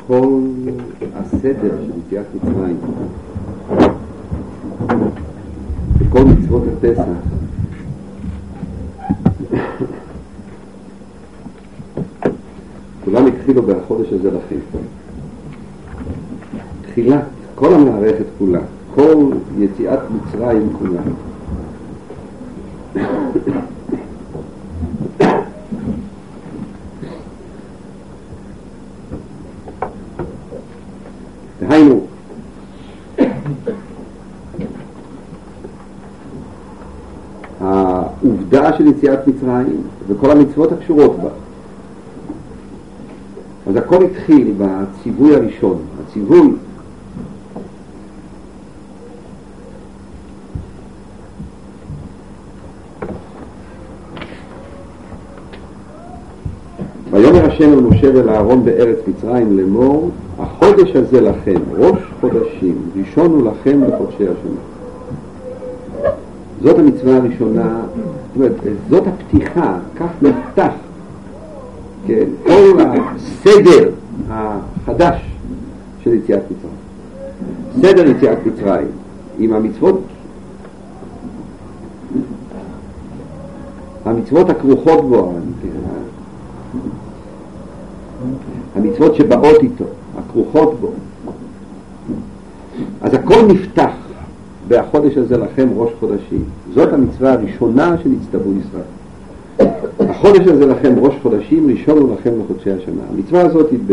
כל הסדר של יציאת מצרים וכל מצוות הפסח כולם התחילו בחודש הזה לכם. תחילת כל המערכת כולה, כל יציאת מצרים כולה. דהיינו, העובדה של יציאת מצרים וכל המצוות הקשורות בה. אז הכל התחיל בציווי הראשון. הציווי ויאמר השם אל משה ואל אהרון בארץ מצרים לאמור, החודש הזה לכם ראש חודשים, ראשון הוא לכם בחודשי השנה. זאת המצווה הראשונה, זאת אומרת, זאת הפתיחה, כך נפתח, כן, כל הסדר החדש של יציאת מצרים. סדר יציאת מצרים עם המצוות הכרוכות בו, המצוות שבאות איתו, הכרוכות בו. אז הכל נפתח בחודש הזה לכם ראש חודשים. זאת המצווה הראשונה שנצטוו ישראל. החודש הזה לכם ראש חודשים, ראשון הוא לכם לחודשי השנה. המצווה הזאת היא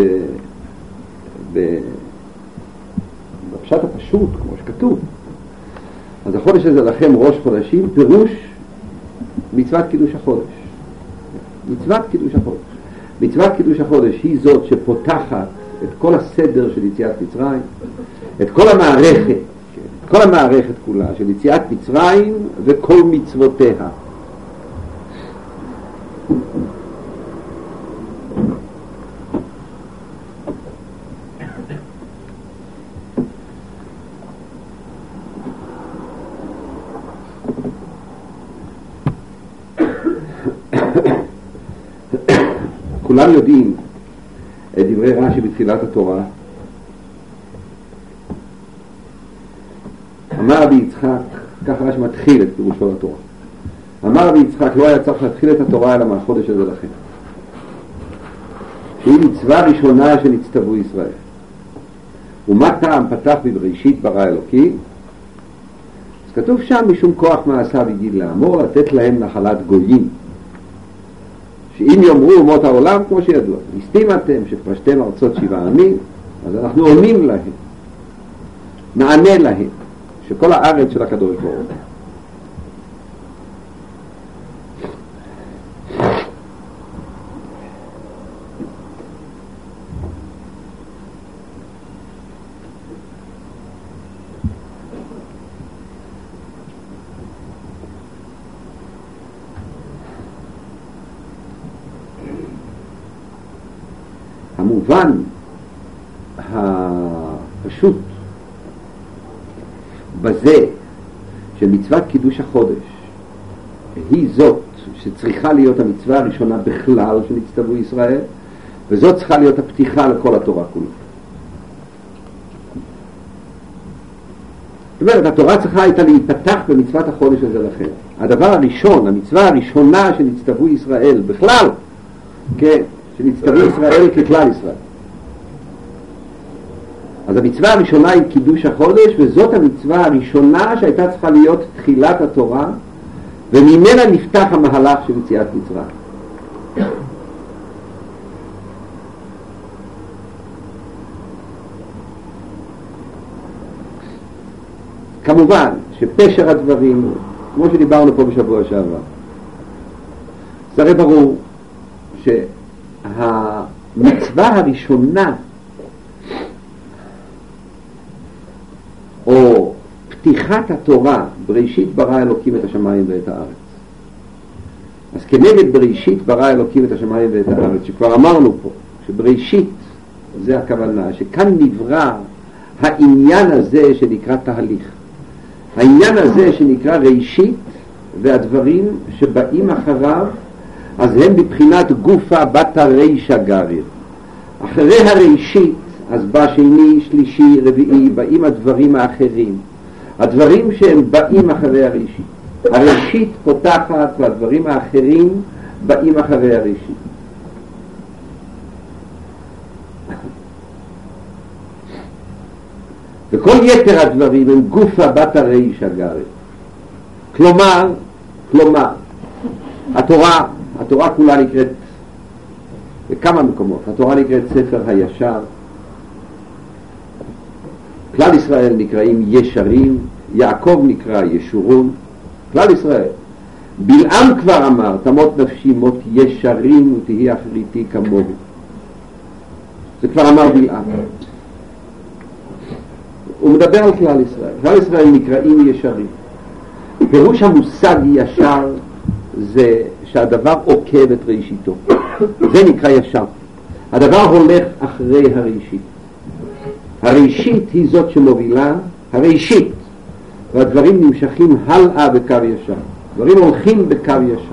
בפשט הפשוט, כמו שכתוב. אז החודש הזה לכם ראש חודשים, פירוש מצוות קידוש החודש. מצוות קידוש החודש. מצוות קידוש החודש היא זאת שפותחת את כל הסדר של יציאת מצרים, את כל המערכת, כל המערכת כולה של יציאת מצרים וכל מצוותיה. כולם יודעים את דברי רש"י בתחילת התורה. אמר רבי יצחק, ככה רש"י מתחיל את פירושו לתורה. אמר רבי יצחק, לא היה צריך להתחיל את התורה אלא מהחודש הזה לכם, שהיא מצווה ראשונה שנצטוו ישראל. ומה טעם פתח בבראשית ברא אלוקים? אז כתוב שם משום כוח מעשיו הגיד לאמור לתת להם נחלת גויים, שאם יאמרו אומות העולם, כמו שידוע, נסתים אתם שפשתם ארצות 7 עמים, אז אנחנו עונים להם, נענה להם, שכל הארץ של הקדוש ברוך הוא. המובן הפשוט בזה שמצוות קידוש החודש היא זאת שצריכה להיות המצווה הראשונה בכלל שנצטוו ישראל, וזאת צריכה להיות הפתיחה לכל התורה כולה. זאת אומרת, התורה צריכה הייתה להיפתח במצוות החודש הזה לכם. הדבר הראשון, המצווה הראשונה שנצטוו ישראל בכלל, כן, שנצטוו ישראל ככלל ישראל. אז המצווה הראשונה היא קידוש החודש, וזאת המצווה הראשונה שהייתה צריכה להיות תחילת התורה, וממנה נפתח המהלך של יציאת מצרים. כמובן שפשר הדברים, כמו שדיברנו פה בשבוע שעבר, זה הרי ברור שהמצווה הראשונה או פתיחת התורה, בראשית ברא אלוקים את השמיים ואת הארץ. אז כנגד בראשית ברא אלוקים את השמיים ואת הארץ, שכבר אמרנו פה, שבראשית זה הכוונה, שכאן נברא העניין הזה שנקרא תהליך. העניין הזה שנקרא ראשית, והדברים שבאים אחריו, אז הם בבחינת גופה בת הרישא גריר. אחרי הראשית, אז בא שני, שלישי, רביעי, באים הדברים האחרים. הדברים שהם באים אחרי הראשית. הראשית פותחת והדברים האחרים באים אחרי הראשית. וכל יתר הדברים הם גופה בת הריש הגרי. כלומר, התורה כולה נקראת בכמה מקומות. התורה נקראת ספר הישר. כלל ישראל נקראים ישרים, יעקב נקרא ישורון, כלל ישראל. בלעם כבר אמר, תמות נפשי מות ישרים ותהי אחריתי כמוהו. זה כבר אמר בלעם. הוא מדבר על כלל ישראל. כלל ישראל נקראים ישרים. פירוש המושג ישר זה שהדבר עוקב את ראשיתו. זה נקרא ישר. הדבר הולך אחרי הראשית. הראשית היא זאת שמובילה, הראשית, והדברים נמשכים הלאה בקו ישר. דברים הולכים בקו ישר.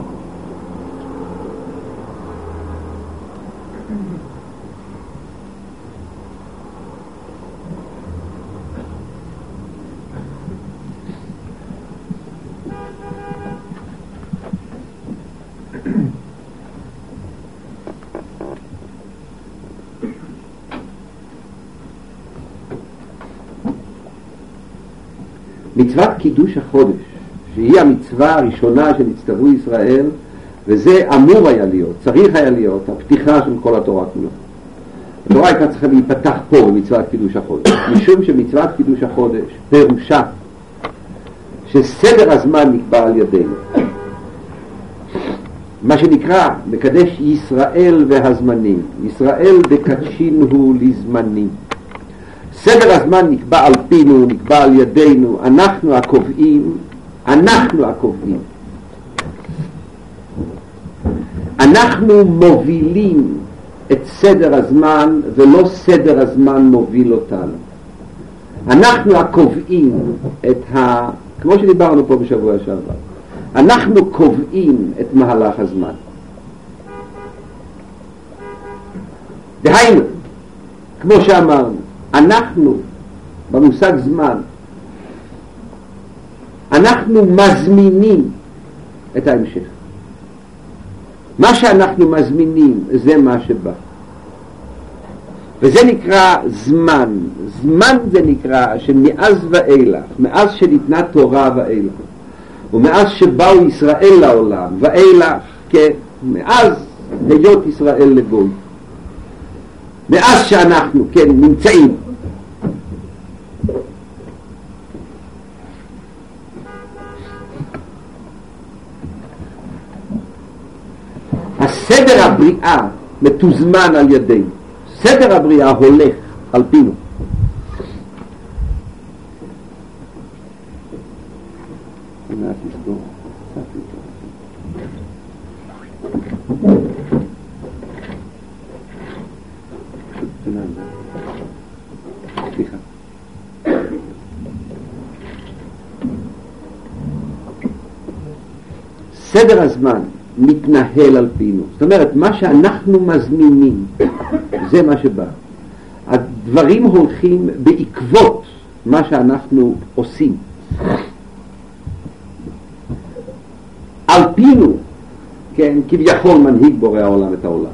מצוות קידוש החודש, שהיא המצווה הראשונה שנצטוו ישראל, וזה אמור היה להיות, צריך היה להיות, הפתיחה של כל התורה כולה. התורה הייתה צריכה להיפתח פה במצוות קידוש החודש, משום שמצוות קידוש החודש פירושה שסדר הזמן נקבע על ידינו. מה שנקרא מקדש ישראל והזמנים, ישראל דקדשין הוא לזמנים. סדר הזמן נקבע על פינו, נקבע על ידינו, אנחנו הקובעים, אנחנו מובילים את סדר הזמן ולא סדר הזמן מוביל אותנו. אנחנו הקובעים כמו שדיברנו פה בשבוע שעבר, אנחנו קובעים את מהלך הזמן. דהיינו, כמו שאמרנו, אנחנו במושג זמן, אנחנו מזמינים את ההמשך. מה שאנחנו מזמינים זה מה שבא, וזה נקרא זמן. זמן זה נקרא שמאז ואילך, מאז שניתנה תורה ואילך, ומאז שבאו ישראל לעולם ואילך, כן, מאז היות ישראל לגוי, מאז שאנחנו, כן, נמצאים. הסדר הבריאה מתוזמן על ידינו. סדר הבריאה הולך על פינו. סדר הזמן מתנהל על פינו. זאת אומרת, מה שאנחנו מזמינים זה מה שבא. הדברים הולכים בעקבות מה שאנחנו עושים. על פינו, כן, כביכול מנהיג בורא העולם את העולם.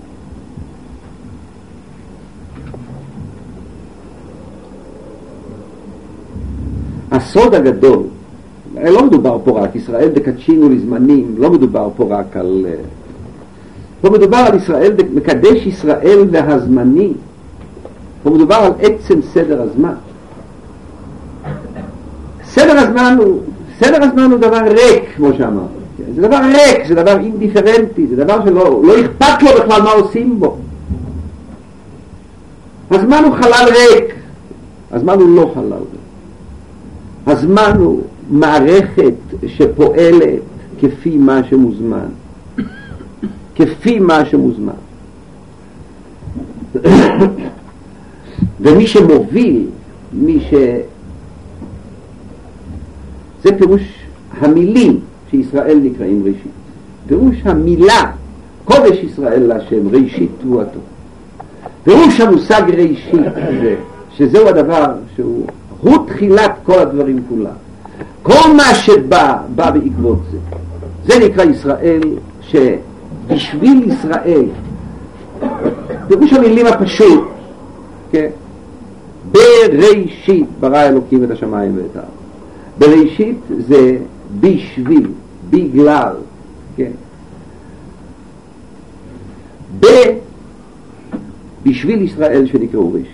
הסוד הגדול, לא מדובר פה רק ישראל דקדשינו לזמנים, לא מדובר פה רק על, פה מדובר על ישראל, מקדש ישראל והזמנים, פה מדובר על עצם סדר הזמן. סדר הזמן הוא דבר ריק, כמו שאמרנו. זה דבר ריק, זה דבר אינדיפרנטי, זה דבר שלא אכפת לו בכלל מה עושים בו. הזמן הוא חלל ריק, הזמן הוא לא חלל ריק. הזמן הוא מערכת שפועלת כפי מה שמוזמן. כפי מה שמוזמן. ומי שמוביל, זה פירוש המילים שישראל נקראים ראשית. פירוש המילה, קודש ישראל להשם, ראשית תבואתו. פירוש המושג ראשית זה, שזהו הדבר שהוא תחילת כל הדברים כולם. כל מה שבא בעקבות זה. זה נקרא ישראל, שבשביל ישראל, פירוש המילים הפשוט, כן? בראשית ברא אלוקים את השמיים ואת הארץ. בראשית זה בשביל, בגלל, כן? בשביל ישראל שנקראו ראשית.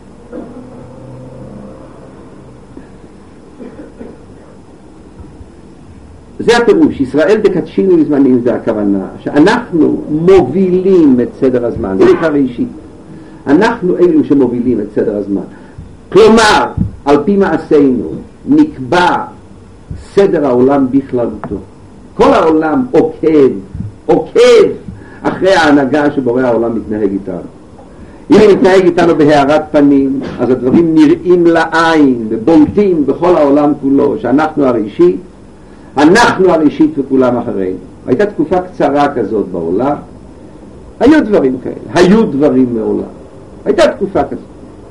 זה הפירוש, ישראל דקדשינו לזמנים, זה הכוונה, שאנחנו מובילים את סדר הזמן, זה נקרא ראשית. אנחנו אלו שמובילים את סדר הזמן. כלומר, על פי מעשינו נקבע סדר העולם בכללותו. כל העולם עוקב אחרי ההנהגה שבורא העולם מתנהג איתנו. אם הוא מתנהג איתנו בהארת פנים, אז הדברים נראים לעין ובולטים בכל העולם כולו, שאנחנו הראשית, אנחנו הראשית וכולם אחרינו. הייתה תקופה קצרה כזאת בעולם, היו דברים כאלה, היו דברים מעולם. הייתה תקופה כזאת.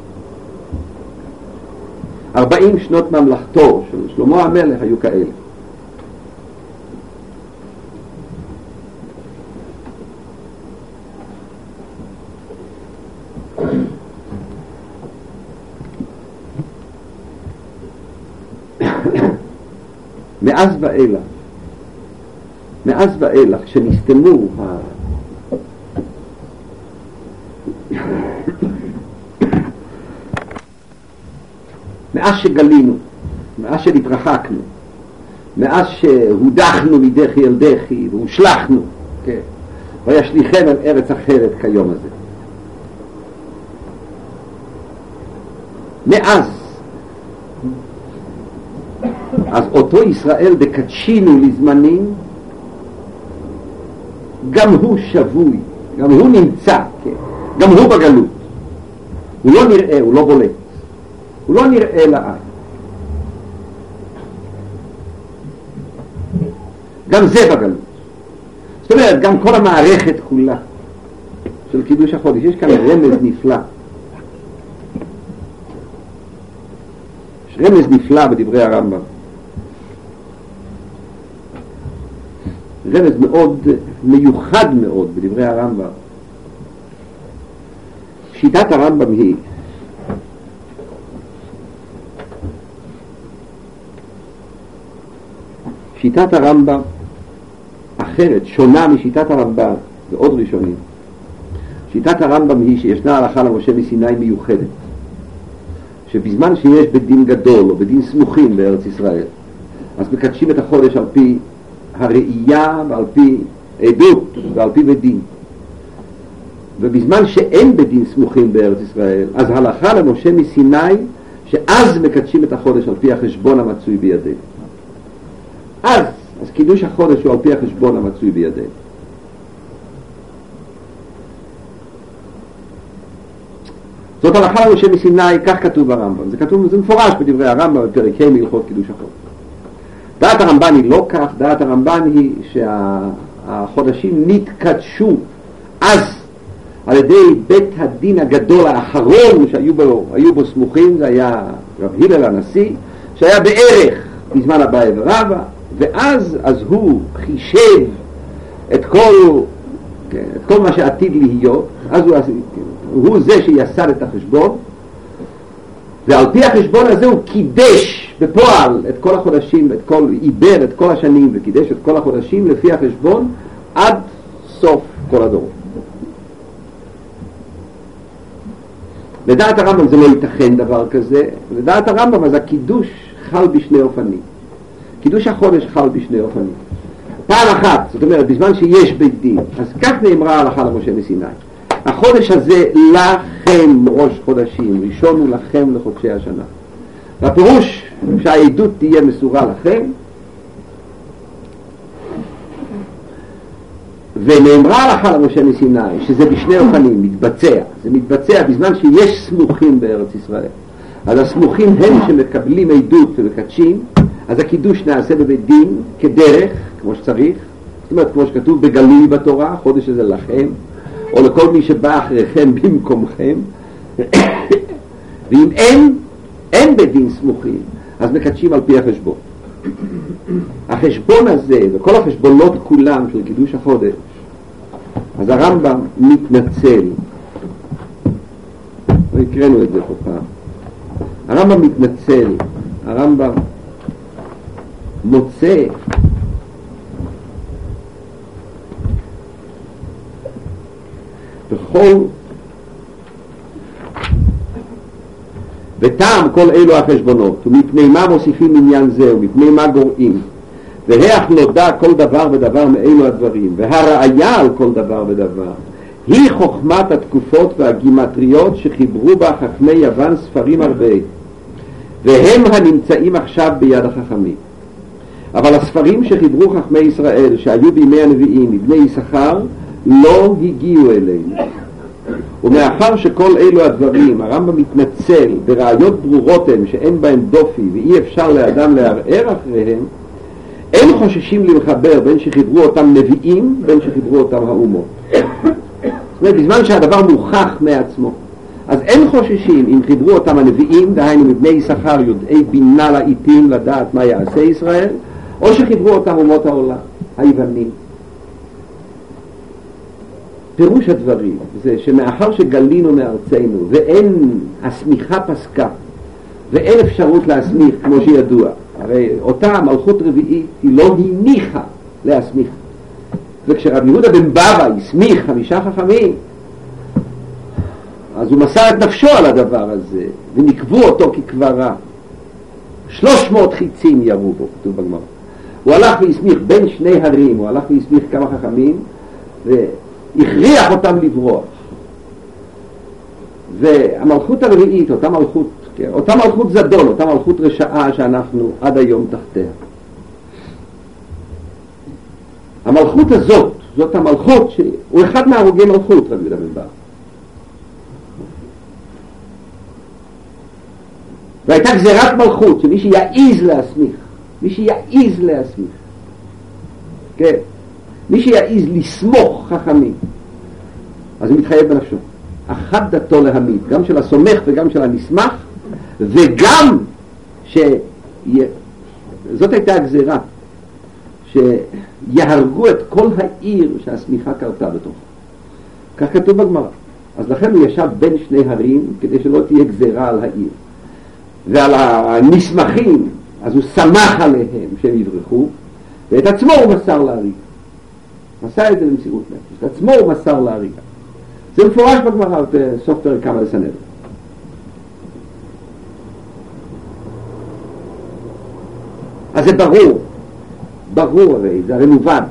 40 שנות ממלכתו של שלמה המלך היו כאלה. מאז ואילך כשנסתמו מאז שגלינו, מאז שנתרחקנו, מאז שהודחנו מדחי אל דחי והושלחנו, כן, וישליכם אל ארץ אחרת כיום הזה. מאז, אז אותו ישראל דקדשינו לזמנים, גם הוא שבוי, גם הוא נמצא, כן, גם הוא בגלות. הוא לא נראה, הוא לא בולט. הוא לא נראה לעין. גם זה בגלות. זאת אומרת, גם כל המערכת כולה של קידוש החודש, יש כאן רמז נפלא. יש רמז נפלא בדברי הרמב"ם. רמז מאוד מיוחד מאוד בדברי הרמב"ם. שיטת הרמב"ם היא שיטת הרמב"ם אחרת, שונה משיטת הרמב"ם ועוד ראשונים. שיטת הרמב"ם היא שישנה הלכה למשה מסיני מיוחדת, שבזמן שיש בדין גדול או בדין סמוכים בארץ ישראל, אז מקדשים את החודש על פי הראייה ועל פי עדות ועל פי בדין. ובזמן שאין בדין סמוכים בארץ ישראל, אז הלכה למשה מסיני שאז מקדשים את החודש על פי החשבון המצוי בידינו. אז קידוש החודש הוא על פי החשבון המצוי בידינו. זאת הלכה למשה מסיני, כך כתוב ברמב"ם. זה כתוב, זה מפורש בדברי הרמב"ם בפרק ה' מהלכות קידוש החודש. דעת הרמב"ן היא לא כך, דעת הרמב"ן היא שהחודשים נתקדשו אז על ידי בית הדין הגדול האחרון שהיו בו סמוכים, זה היה רב הלל הנשיא, שהיה בערך בזמן אביי ורבא, ואז הוא חישב את כל מה שעתיד להיות, אז הוא זה שיסד את החשבון, ועל פי החשבון הזה הוא קידש בפועל את כל החודשים, עיבר את כל השנים וקידש את כל החודשים לפי החשבון עד סוף כל הדור. לדעת הרמב"ם זה לא ייתכן דבר כזה. לדעת הרמב"ם אז הקידוש חל בשני אופנים. קידוש החודש חל בשני אופנים. פעם אחת, זאת אומרת, בזמן שיש בית דין, אז כך נאמרה ההלכה למשה מסיני. החודש הזה לכם ראש חודשים, ראשון הוא לכם לחודשי השנה. והפירוש שהעדות תהיה מסורה לכם, ונאמרה ההלכה למשה מסיני שזה בשני אופנים, מתבצע. זה מתבצע בזמן שיש סמוכים בארץ ישראל. אז הסמוכים הם שמקבלים עדות ומקדשים, אז הקידוש נעשה בבית דין כדרך, כמו שצריך, זאת אומרת כמו שכתוב בגלוי בתורה, חודש הזה לכם, או לכל מי שבא אחריכם במקומכם. ואם אין בית דין סמוכים, אז מקדשים על פי החשבון. החשבון הזה וכל החשבונות כולם של קידוש החודש, אז הרמב"ם מתנצל, והקראנו את זה פה פעם, הרמב"ם מתנצל, הרמב"ם מוצא בכל וטעם כל אלו החשבונות, ומפני מה מוסיפים עניין זה, ומפני מה גורעים, והאח נודע כל דבר ודבר מאלו הדברים, והראיה על כל דבר ודבר, היא חוכמת התקופות והגימטריות שחיברו בה חכמי יוון ספרים הרבה, והם הנמצאים עכשיו ביד החכמים. אבל הספרים שחיברו חכמי ישראל שהיו בימי הנביאים מבני יששכר לא הגיעו אלינו. ומאחר שכל אלו הדברים הרמב"ם מתנצל בראיות ברורות הם שאין בהם דופי ואי אפשר לאדם לערער אחריהם, אין חוששים למחבר בין שחיברו אותם נביאים בין שחיברו אותם האומות. זאת אומרת, בזמן שהדבר מוכח מעצמו, אז אין חוששים אם חיברו אותם הנביאים, דהיינו מבני יששכר יודעי בינה לעיתים לדעת מה יעשה ישראל, או שחיברו אותם אומות העולם, היוונים. פירוש הדברים זה שמאחר שגלינו מארצנו ואין הסמיכה פסקה ואין אפשרות להסמיך כמו שידוע, הרי אותה מלכות רביעית היא לא הניחה להסמיך, וכשרב יהודה בן בבא הסמיך 5 חכמים, אז הוא מסר את נפשו על הדבר הזה ונקבו אותו כקברה. 300 חיצים ירו בו, כתוב בגמרא. הוא הלך והסמיך בין 2 הרים, הוא הלך והסמיך כמה חכמים והכריח אותם לברוח. והמלכות הרביעית, אותה מלכות זדון, אותה מלכות רשעה שאנחנו עד היום תחתיה, המלכות הזאת, זאת המלכות שהוא אחד מהרוגי מלכות, רבי יהודה בן בבא. והייתה גזירת מלכות שמי שיעיז להסמיך, כן, מי שיעיז לסמוך חכמים, אז הוא מתחייב בנפשו. אחת דתו להמית, גם של הסומך וגם של הנסמך, וגם זאת הייתה הגזירה, שיהרגו את כל העיר שהסמיכה קרתה בתוכה. כך כתוב בגמרא. אז לכן הוא ישב בין 2 הרים כדי שלא תהיה גזירה על העיר. ועל הנסמכים, אז הוא שמח עליהם שהם יברחו, ואת עצמו הוא מסר להריגה. מסר את זה במסירות נפש. את עצמו הוא מסר להריגה. זה מפורש בגמרא בסוף פרק כמה לסנהדרין. אז זה ברור הרי, זה הרי מובן.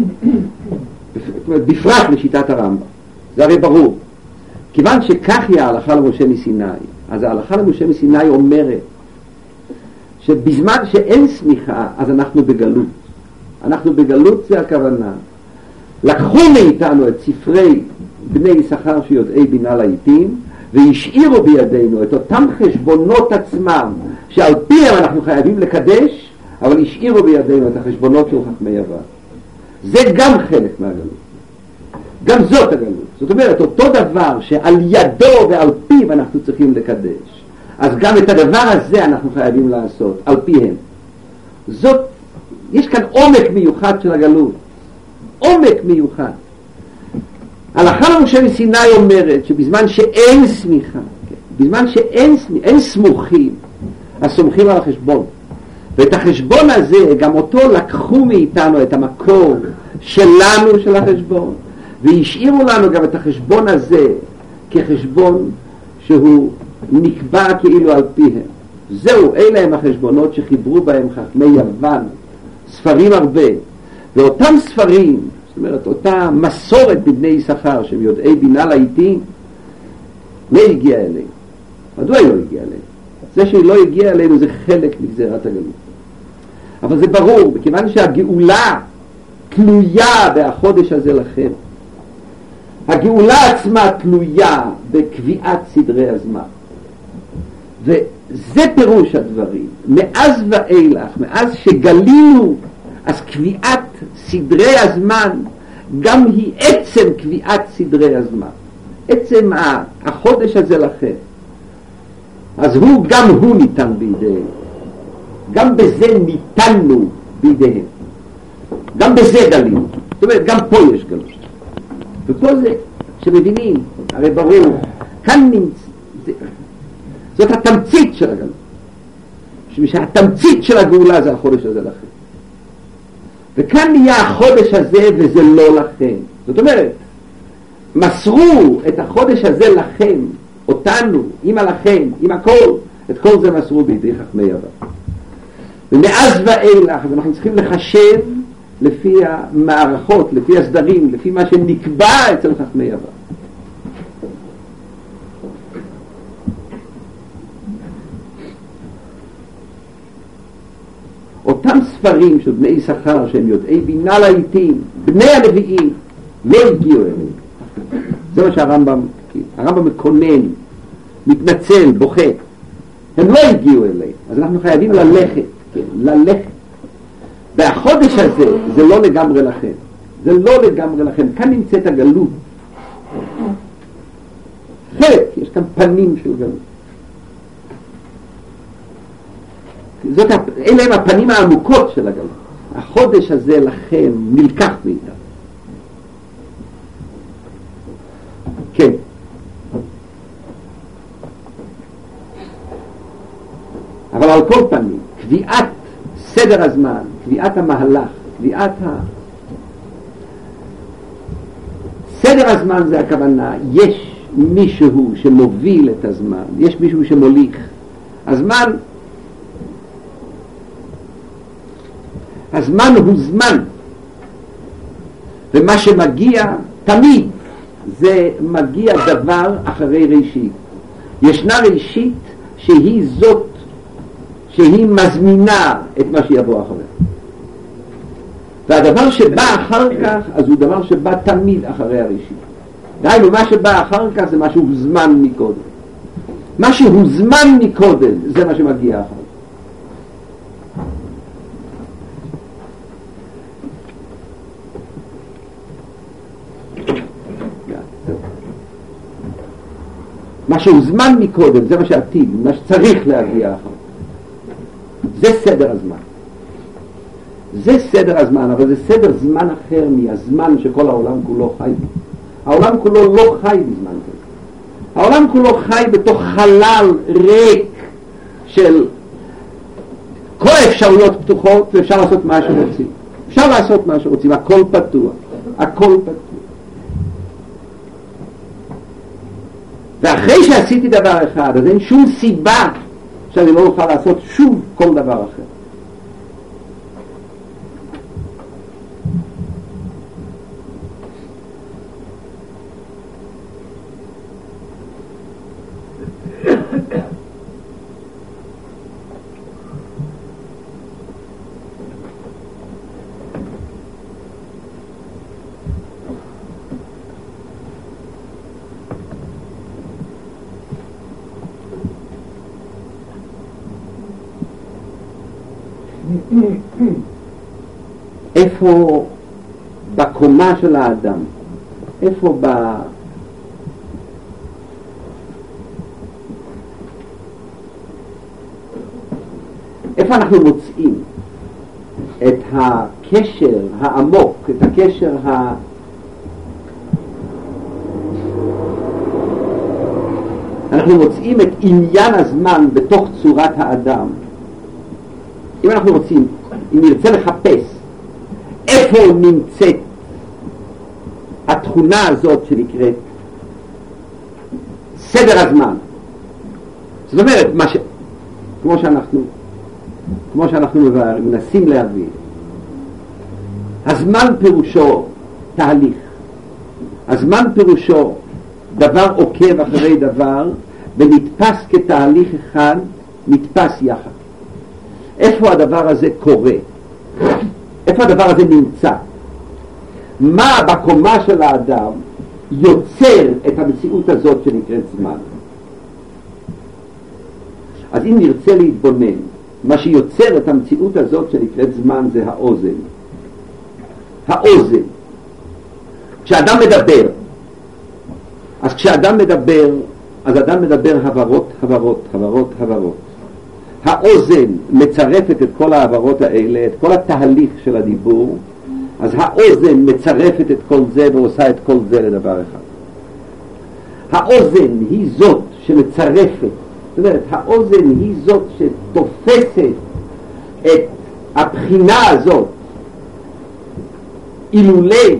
בפרט לשיטת הרמב"ם. זה הרי ברור. כיוון שכך היא ההלכה למשה מסיני, אז ההלכה למשה מסיני אומרת שבזמן שאין סמיכה, אז אנחנו בגלות. אנחנו בגלות, זה הכוונה. לקחו מאיתנו את ספרי בני יששכר שיודעי בינה לעיתים, והשאירו בידינו את אותם חשבונות עצמם, שעל פיהם אנחנו חייבים לקדש, אבל השאירו בידינו את החשבונות של חכמי יוון. זה גם חלק מהגלות. גם זאת הגלות. זאת אומרת, אותו דבר שעל ידו ועל פיו אנחנו צריכים לקדש, אז גם את הדבר הזה אנחנו חייבים לעשות, על פיהם. יש כאן עומק מיוחד של הגלות. עומק מיוחד. הלכה למשה מסיני אומרת שבזמן שאין סמיכה, בזמן שאין סמוכים, אז סומכים על החשבון. ואת החשבון הזה, גם אותו לקחו מאיתנו את המקור שלנו של החשבון, והשאירו לנו גם את החשבון הזה כחשבון שהוא נקבע כאילו על פיהם. זהו, אלה הם החשבונות שחיברו בהם חכמי יוון, ספרים הרבה. ואותם ספרים, זאת אומרת, אותה מסורת בבני יששכר שהם יודעי בינה לעיתים, לא הגיע אלינו. מדוע היא לא הגיעה אלינו? זה שהיא לא הגיעה אלינו זה חלק מגזירת הגלות. אבל זה ברור, בכיוון שהגאולה תלויה בחודש הזה לכם. הגאולה עצמה תלויה בקביעת סדרי הזמן. וזה פירוש הדברים. מאז ואילך, מאז שגלינו, אז קביעת סדרי הזמן גם היא עצם קביעת סדרי הזמן, עצם החודש הזה לכם. אז גם הוא ניתן בידיהם, גם בזה ניתנו בידיהם, גם בזה גלינו. זאת אומרת, גם פה יש גלות. ופה זה שמבינים, הרי ברור, כאן זאת התמצית של הגלות. שהתמצית של הגאולה זה החודש הזה לכם. וכאן נהיה החודש הזה וזה לא לכם. זאת אומרת, מסרו את החודש הזה לכם, אותנו, עם הלכם, עם הכל, את כל זה מסרו בידי חכמי עבר. ומאז ואילך אנחנו צריכים לחשב לפי המערכות, לפי הסדרים, לפי מה שנקבע אצל חכמי עבר. אותם ספרים של בני יששכר שהם יודעי בינה לעיתים, בני הנביאים, לא הגיעו אליהם. זה מה שהרמב"ם מקונן, מתנצל, בוכה. הם לא הגיעו אליהם. אז אנחנו חייבים ללכת, כן, ללכת. והחודש הזה זה לא לגמרי לכם. זה לא לגמרי לכם. כאן נמצאת הגלות. חלק, יש כאן פנים של גלות. אלה הם הפנים העמוקות של הגלות. החודש הזה לכם נלקח מאיתם. כן. אבל על כל פנים, קביעת סדר הזמן, קביעת המהלך, קביעת סדר הזמן זה הכוונה, יש מישהו שמוביל את הזמן, יש מישהו שמוליך. הזמן הוא זמן, ומה שמגיע תמיד זה מגיע דבר אחרי ראשית. ישנה ראשית שהיא זאת שהיא מזמינה את מה שיבוא אחריה, והדבר שבא אחר כך אז הוא דבר שבא תמיד אחרי הראשית. דהיינו, מה שבא אחר כך זה מה שהוזמן מקודם. מה שהוזמן מקודם זה מה שמגיע אחר. מה שהוזמן מקודם זה מה שעתיד, מה שצריך להגיע אחר. זה סדר הזמן. זה סדר הזמן, אבל זה סדר זמן אחר מהזמן שכל העולם כולו חי בו. העולם כולו לא חי בזמן כזה. העולם כולו חי בתוך חלל ריק של כל האפשרויות פתוחות, ואפשר לעשות מה שרוצים. אפשר לעשות מה שרוצים, הכל פתוח. הכל פתוח. ואחרי שעשיתי דבר אחד, אז אין שום סיבה שאני לא אוכל לעשות שוב כל דבר אחר. איפה בקומה של האדם, איפה איפה אנחנו מוצאים את הקשר העמוק, את הקשר אנחנו מוצאים את עניין הזמן בתוך צורת האדם. אם אנחנו רוצים, אם נרצה לחפש איפה נמצאת התכונה הזאת שנקראת סדר הזמן, זאת אומרת, כמו שאנחנו מנסים להבין, הזמן פירושו תהליך, הזמן פירושו דבר עוקב אחרי דבר ונתפס כתהליך אחד, נתפס יחד. איפה הדבר הזה קורה? איפה הדבר הזה נמצא? מה בקומה של האדם יוצר את המציאות הזאת שנקראת זמן? אז אם נרצה להתבונן, מה שיוצר את המציאות הזאת שנקראת זמן זה האוזן. האוזן. כשאדם מדבר, אז כשאדם מדבר, אז אדם מדבר הברות, הברות, הברות, הברות. האוזן מצרפת את כל העברות האלה, את כל התהליך של הדיבור, אז האוזן מצרפת את כל זה ועושה את כל זה לדבר אחד. האוזן היא זאת שמצרפת, זאת אומרת, האוזן היא זאת שתופסת את הבחינה הזאת, אילולי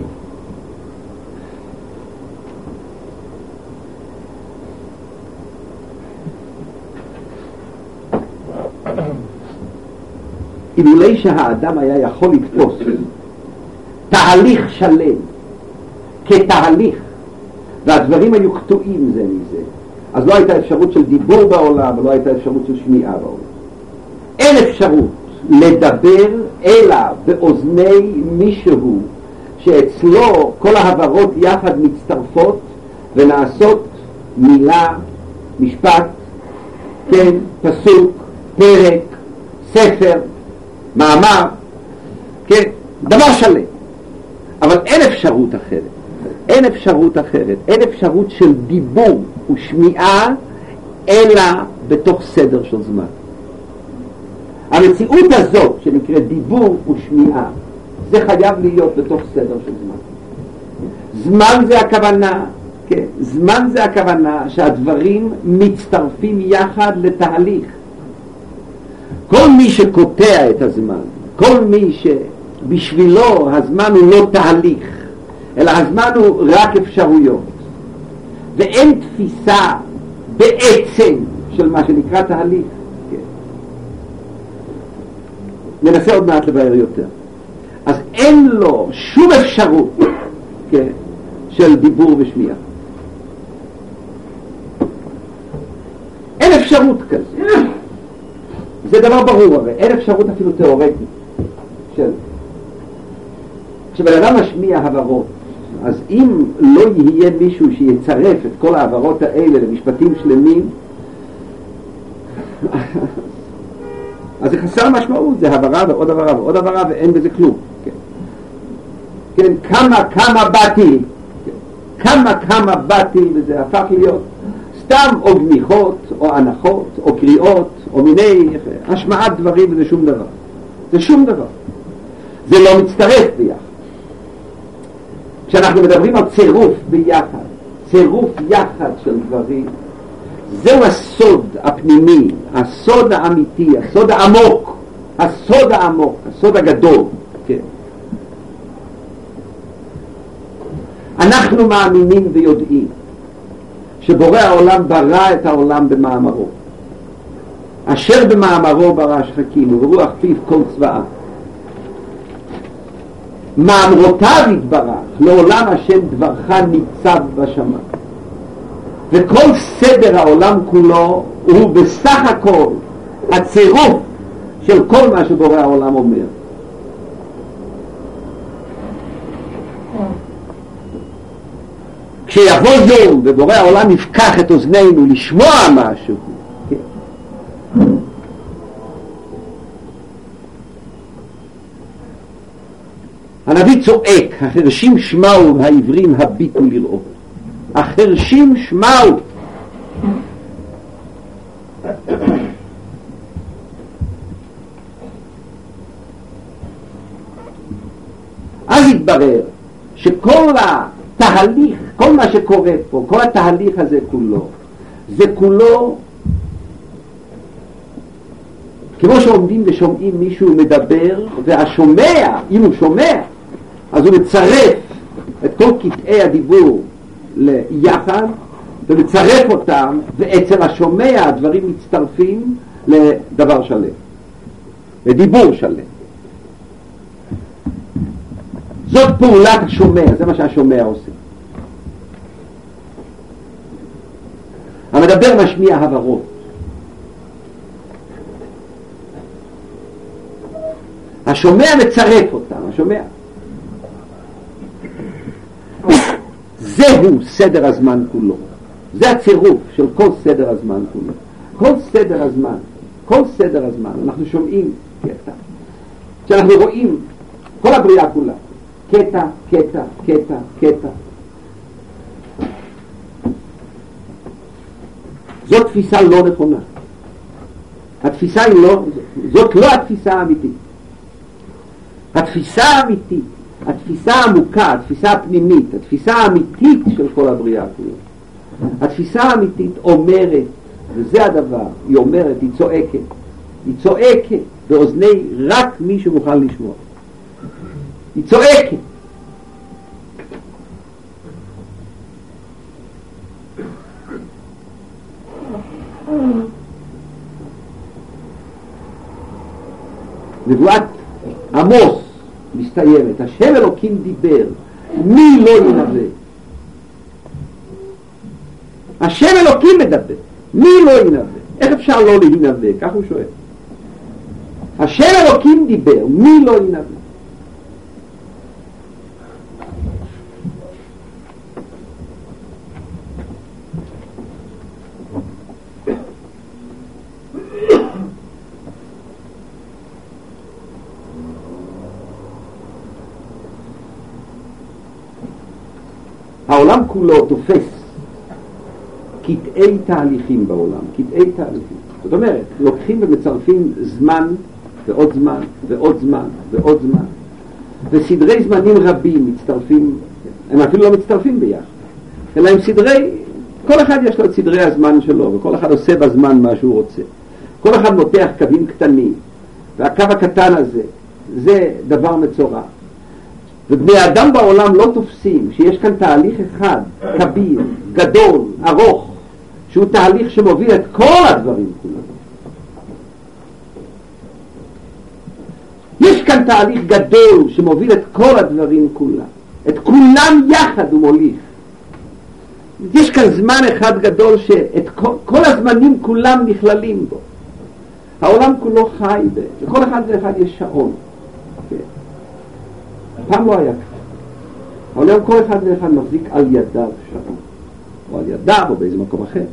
אילולי שהאדם היה יכול לתפוס תהליך שלם כתהליך, והדברים היו קטועים זה מזה, אז לא הייתה אפשרות של דיבור בעולם ולא הייתה אפשרות של שמיעה בעולם. אין אפשרות לדבר אלא באוזני מישהו שאצלו כל העברות יחד מצטרפות ונעשות מילה, משפט, כן, פסוק, פרק, ספר, מאמר, כן, דבר שלם. אבל אין אפשרות אחרת, אין אפשרות אחרת, אין אפשרות של דיבור ושמיעה אלא בתוך סדר של זמן. המציאות הזאת שנקראת דיבור ושמיעה, זה חייב להיות בתוך סדר של זמן. זמן זה הכוונה, כן, זמן זה הכוונה שהדברים מצטרפים יחד לתהליך. כל מי שקוטע את הזמן, כל מי שבשבילו הזמן הוא לא תהליך, אלא הזמן הוא רק אפשרויות, ואין תפיסה בעצם של מה שנקרא תהליך, כן. ננסה עוד מעט לבאר יותר. אז אין לו שום אפשרות, כן, של דיבור ושמיעה. אין אפשרות כזאת. זה דבר ברור, הרי אין אפשרות אפילו תיאורטית של כשבן אדם משמיע הברות, אז אם לא יהיה מישהו שיצרף את כל העברות האלה למשפטים שלמים, אז זה חסר משמעות, זה הברה ועוד הברה ועוד הברה ואין בזה כלום. כן, כן, כמה באתי, כן. כמה באתי, וזה הפך להיות סתם או גמיחות או הנחות או קריאות או מיני השמעת דברים, וזה שום דבר. זה שום דבר. זה לא מצטרף ביחד. כשאנחנו מדברים על צירוף ביחד, צירוף יחד של דברים, זהו הסוד הפנימי, הסוד האמיתי, הסוד העמוק, הסוד העמוק, הסוד הגדול. כן. אנחנו מאמינים ויודעים שבורא העולם ברא את העולם במאמרו, אשר במאמרו ברא שחקים וברוח פיו כל צבאה. מאמרותיו יתברך, לעולם השם דברך ניצב בשמיים. וכל סדר העולם כולו הוא בסך הכל הצירוף של כל מה שבורא העולם אומר. כשיבוא יום ובורא העולם יפקח את אוזנינו לשמוע משהו, כן. הנביא צועק, החרשים שמעו והעברים הביטו לראות. החרשים שמעו. אז התברר שכל התהליך, כל מה שקורה פה, כל התהליך הזה כולו, זה כולו כמו שעומדים ושומעים מישהו מדבר, והשומע, אם הוא שומע, אז הוא מצרף את כל קטעי הדיבור ליחד ומצרף אותם, ואצל השומע הדברים מצטרפים לדבר שלם, לדיבור שלם. זאת פעולת השומע, זה מה שהשומע עושה. המדבר משמיע הברות. השומע מצרף אותם, השומע. זהו סדר הזמן כולו. זה הצירוף של כל סדר הזמן כולו. כל סדר הזמן, כל סדר הזמן, אנחנו שומעים, כשאנחנו רואים כל הבריאה כולה, קטע, קטע, קטע, קטע. זאת תפיסה לא נכונה. התפיסה היא לא, זאת לא התפיסה האמיתית. התפיסה האמיתית, התפיסה העמוקה, התפיסה הפנימית, התפיסה האמיתית של כל הבריאה כולה. התפיסה האמיתית אומרת, וזה הדבר, היא אומרת, היא צועקת באוזני רק מי שמוכן לשמוע. היא צועקת. נבואת עמוס מסתיימת, השם אלוקים דיבר, מי לא ינבא? השם אלוקים מדבר, מי לא ינבא? איך אפשר לא להינבא? כך הוא שואל. השם אלוקים דיבר, מי לא ינבא? העולם כולו תופס קטעי תהליכים בעולם, קטעי תהליכים. זאת אומרת, לוקחים ומצרפים זמן ועוד זמן ועוד זמן ועוד זמן, וסדרי זמנים רבים מצטרפים, הם אפילו לא מצטרפים ביחד, אלא הם סדרי, כל אחד יש לו את סדרי הזמן שלו, וכל אחד עושה בזמן מה שהוא רוצה. כל אחד מותח קווים קטנים, והקו הקטן הזה, זה דבר מצורע. ובני אדם בעולם לא תופסים שיש כאן תהליך אחד, כביר, גדול, ארוך, שהוא תהליך שמוביל את כל הדברים כולם. יש כאן תהליך גדול שמוביל את כל הדברים כולם. את כולם יחד הוא מוליך. יש כאן זמן אחד גדול שאת כל הזמנים כולם נכללים בו. העולם כולו חי וכל אחד ואחד יש שעון. פעם לא היה ככה. העולם כל אחד ואחד מחזיק על ידיו שעון. או על ידיו או באיזה מקום אחר.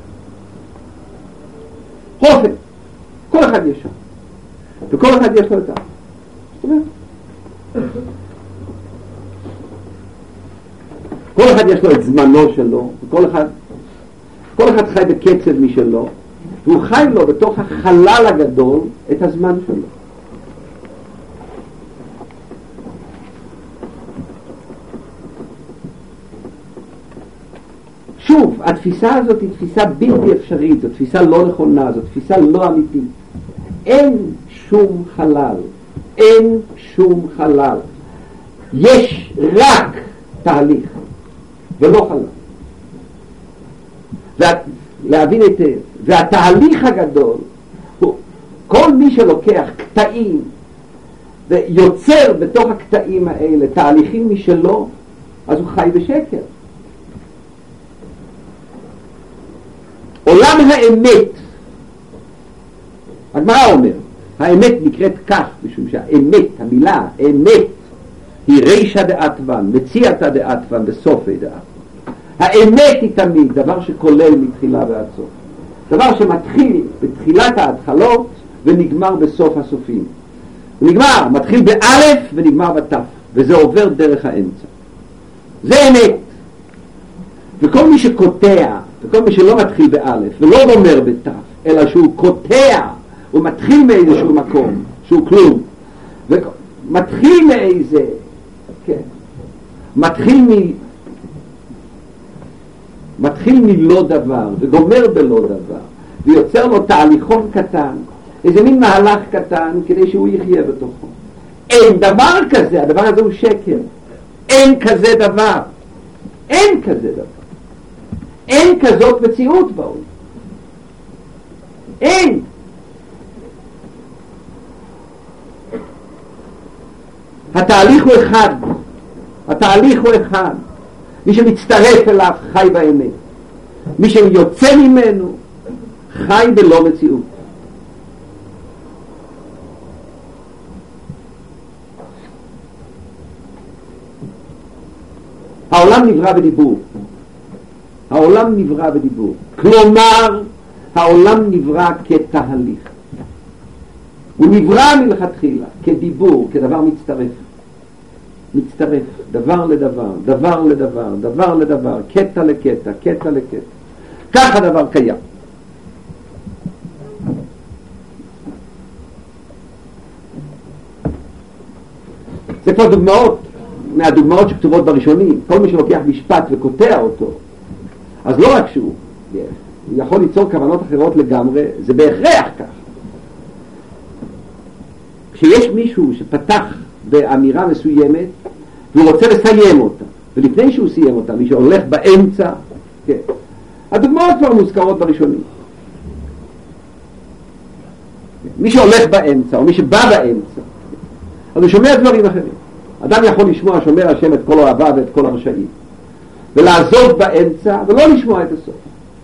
אופן. כל אחד יש שעון. וכל אחד יש לו את העם. זאת אומרת. כל אחד יש לו את זמנו שלו. וכל אחד חי בקצב משלו. והוא חי לו בתוך החלל הגדול את הזמן שלו. שוב, התפיסה הזאת היא תפיסה בלתי אפשרית, זו תפיסה לא נכונה, זו תפיסה לא אמיתית. אין שום חלל, אין שום חלל. יש רק תהליך, ולא חלל. להבין היטב, והתהליך הגדול, הוא, כל מי שלוקח קטעים, ויוצר בתוך הקטעים האלה תהליכים משלו, אז הוא חי בשקר. עולם האמת, הגמרא אומר, האמת נקראת כך, משום שהאמת, המילה, אמת, היא רישא דאטבן, מציאתא דאטבן בסופי דאטבן. האמת היא תמיד דבר שכולל מתחילה ועד סוף. דבר שמתחיל בתחילת ההתחלות ונגמר בסוף הסופים. ונגמר, מתחיל באלף ונגמר בתף, וזה עובר דרך האמצע. זה אמת. וכל מי שקוטע, וכל מי שלא מתחיל באלף ולא אומר בתף, אלא שהוא קוטע, הוא מתחיל מאיזשהו מקום שהוא כלום, ומתחיל מאיזה, כן, מתחיל מלא דבר וגומר בלא דבר, ויוצר לו תהליכון קטן, איזה מין מהלך קטן כדי שהוא יחיה בתוכו. אין דבר כזה, הדבר הזה הוא שקר. אין כזה דבר. אין כזה דבר. אין כזאת מציאות בעולם. אין. התהליך הוא אחד. התהליך הוא אחד. מי שמצטרף אליו חי באמת. מי שיוצא ממנו חי בלא מציאות. העולם נברא בדיבור. העולם נברא בדיבור. כלומר, העולם נברא כתהליך. הוא נברא מלכתחילה, כדיבור, כדבר מצטרף. מצטרף, דבר לדבר, דבר לדבר, דבר לדבר, קטע לקטע, קטע לקטע. כך הדבר קיים. זה כבר דוגמאות, מהדוגמאות שכתובות בראשונים. כל מי שלוקח משפט וקוטע אותו, אז לא רק שהוא יכול ליצור כוונות אחרות לגמרי, זה בהכרח כך. כשיש מישהו שפתח באמירה מסוימת והוא רוצה לסיים אותה, ולפני שהוא סיים אותה, מי שהולך באמצע, כן. הדוגמאות כבר מוזכרות בראשונים. מי שהולך באמצע, או מי שבא באמצע, אז הוא שומע דברים אחרים. אדם יכול לשמוע שומר השם את כל אוהביו ואת כל הרשעים, ולעזוב באמצע ולא לשמוע את הסוף.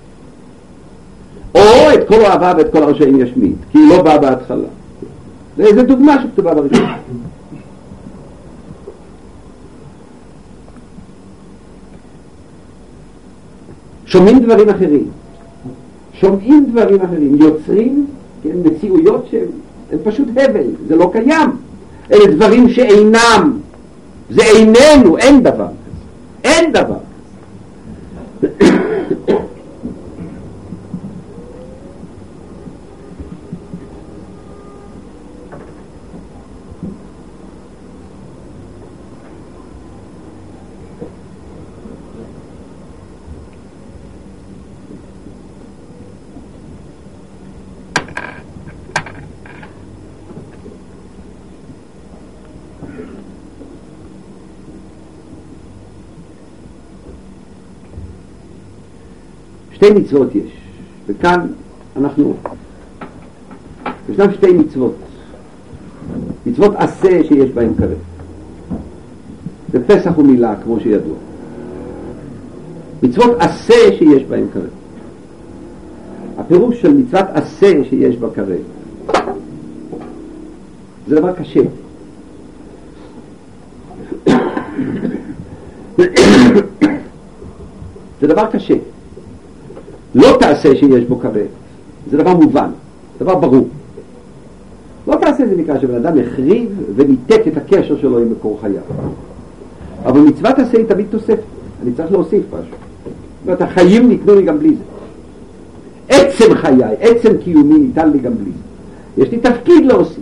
או את כל אוהביו ואת כל הרשעים ישמיד, כי היא לא באה בהתחלה. זה דוגמה שכתובה בראשון. שומעים דברים אחרים. שומעים דברים אחרים. יוצרים, כן, מציאויות שהן פשוט הבל. זה לא קיים. אלה דברים שאינם. זה איננו. אין דבר כזה. אין דבר כזה. שתי מצוות יש, וכאן ישנם שתי מצוות. מצוות עשה שיש בהם קרב. זה פסח ומילה, כמו שידוע. מצוות עשה שיש בהם קרב. הפירוש של מצוות עשה שיש בה קרב, זה דבר קשה. זה דבר קשה. לא תעשה שיש בו קרב, זה דבר מובן, דבר ברור. לא תעשה זה נקרא שבן אדם החריב וניתק את הקשר שלו עם מקור חייו. אבל מצוות עשה היא תמיד תוספת, אני צריך להוסיף משהו. זאת אומרת, החיים ניתנו לי גם בלי זה. עצם חיי, עצם קיומי ניתן לי גם בלי זה. יש לי תפקיד להוסיף.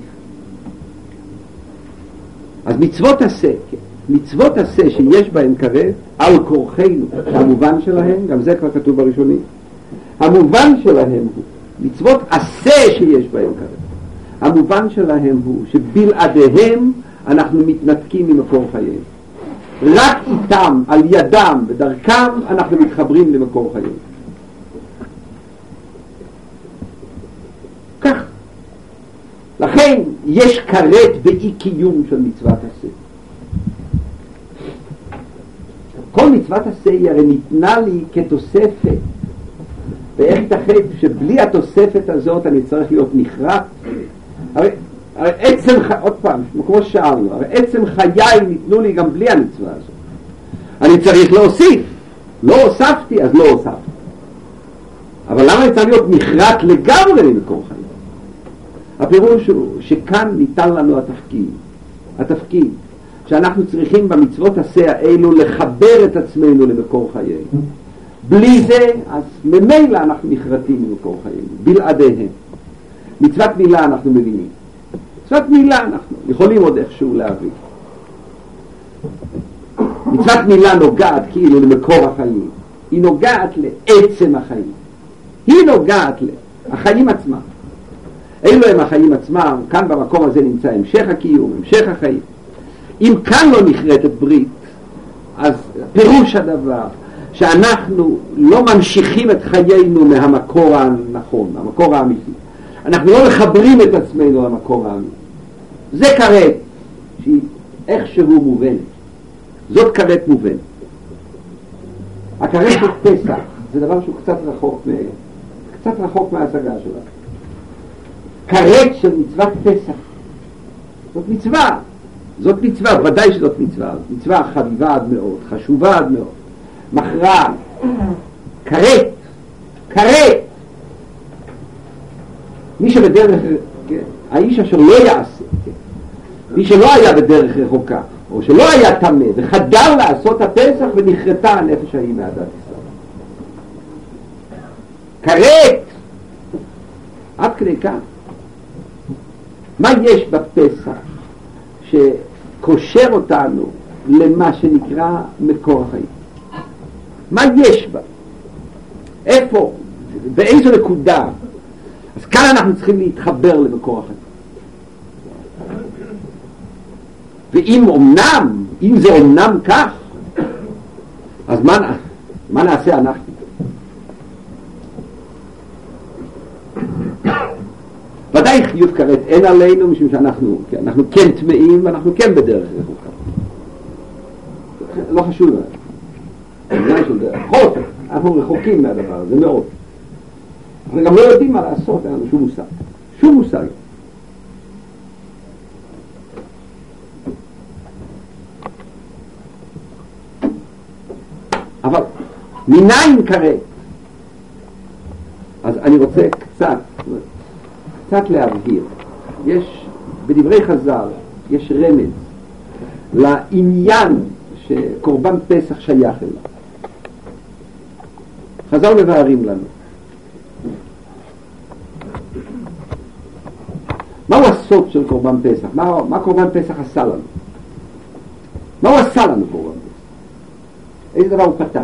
אז מצוות עשה, כן. מצוות עשה שיש בהם קרב, על כורחנו, המובן שלהם, גם זה כבר כתוב בראשונים. המובן שלהם הוא, מצוות עשה שיש בהם קרב, המובן שלהם הוא שבלעדיהם אנחנו מתנתקים ממקור חייהם. רק איתם, על ידם, בדרכם, אנחנו מתחברים למקור חייהם. כך. לכן יש כרת באי קיום של מצוות עשה. כל מצוות עשה היא הרי ניתנה לי כתוספת. ואיך ייתכן שבלי התוספת הזאת אני צריך להיות נחרט? הרי עצם, עוד פעם, כמו שאלנו, הרי עצם חיי ניתנו לי גם בלי המצווה הזאת. אני צריך להוסיף. לא הוספתי, אז לא הוספתי. אבל למה אני צריך להיות נחרט לגמרי למקור חיים? הפירוש הוא שכאן ניתן לנו התפקיד שאנחנו צריכים במצוות עשה האלו לחבר את עצמנו למקור חיינו. בלי זה, אז ממילא אנחנו נחרטים ממקור חיינו, בלעדיהם. מצוות מילה אנחנו מבינים. מצוות מילה אנחנו יכולים עוד איכשהו להביא. מצוות מילה נוגעת כאילו למקור החיים. היא נוגעת לעצם החיים. היא נוגעת לחיים עצמם. אלו הם החיים עצמם, כאן במקום הזה נמצא המשך הקיום, המשך החיים. אם כאן לא נחרטת ברית, אז פירוש הדבר שאנחנו לא ממשיכים את חיינו מהמקור הנכון, המקור האמיתי. אנחנו לא מחברים את עצמנו למקור האמיתי. זה כרת שהיא איכשהו מובנת. זאת כרת מובנת. הכרת של פסח זה דבר שהוא קצת רחוק מההשגה שלה. כרת של מצוות פסח זאת מצווה, ודאי שזאת מצווה, מצווה חביבה עד מאוד, חשובה עד מאוד, מכרעת, כרת. מי שבדרך, כן, האיש אשר לא יעשה, כן, מי שלא היה בדרך רחוקה, או שלא היה טמא, וחדל לעשות הפסח ונכרתה הנפש ההיא מעדת ישראל. כרת! עד כדי כך. מה יש בפסח שקושר אותנו למה שנקרא מקור החיים? מה יש בה? איפה? באיזו נקודה? אז כאן אנחנו צריכים להתחבר למקור החיים. אם זה אומנם כך, אז מה נעשה אנחנו? ודאי חיות כרת אין עלינו, משום שאנחנו כן טמאים ואנחנו כן בדרך רחוקה. לא חשוב אנחנו רחוקים מהדבר הזה מאוד. אנחנו גם לא יודעים מה לעשות, אין לנו שום מושג. אבל מניין כרת? אז אני רוצה קצת להבהיר. יש בדברי חז"ל יש רמז לעניין שקורבן פסח שייך אליו. חז"ל מבארים לנו מהו הסוד של קורבן פסח? מה קורבן פסח עשה לנו? מה הוא עשה לנו קורבן פסח? איזה דבר הוא פתח?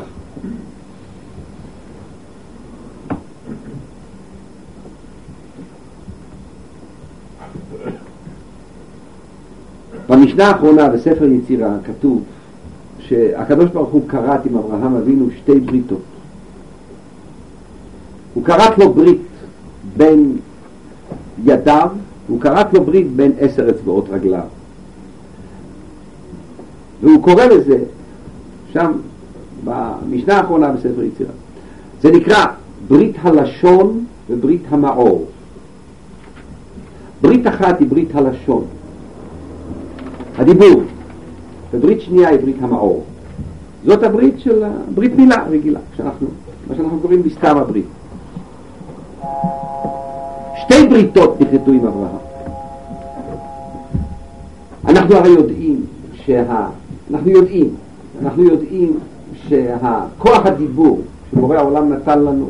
במשנה האחרונה בספר יצירה כתוב שהקדוש ברוך הוא כרת עם אברהם אבינו שתי בריתות. הוא כרת לו ברית בין ידיו, הוא כרת לו ברית בין 10 אצבעות רגליו. והוא קורא לזה שם במשנה האחרונה בספר יצירה. זה נקרא ברית הלשון וברית המאור. ברית אחת היא ברית הלשון, הדיבור, וברית שנייה היא ברית המאור. זאת הברית של ברית מילה רגילה, מה שאנחנו קוראים בסתם הברית. שתי בריתות נכרתו עם אברהם. אנחנו הרי יודעים שהכוח הדיבור שבורא העולם נתן לנו,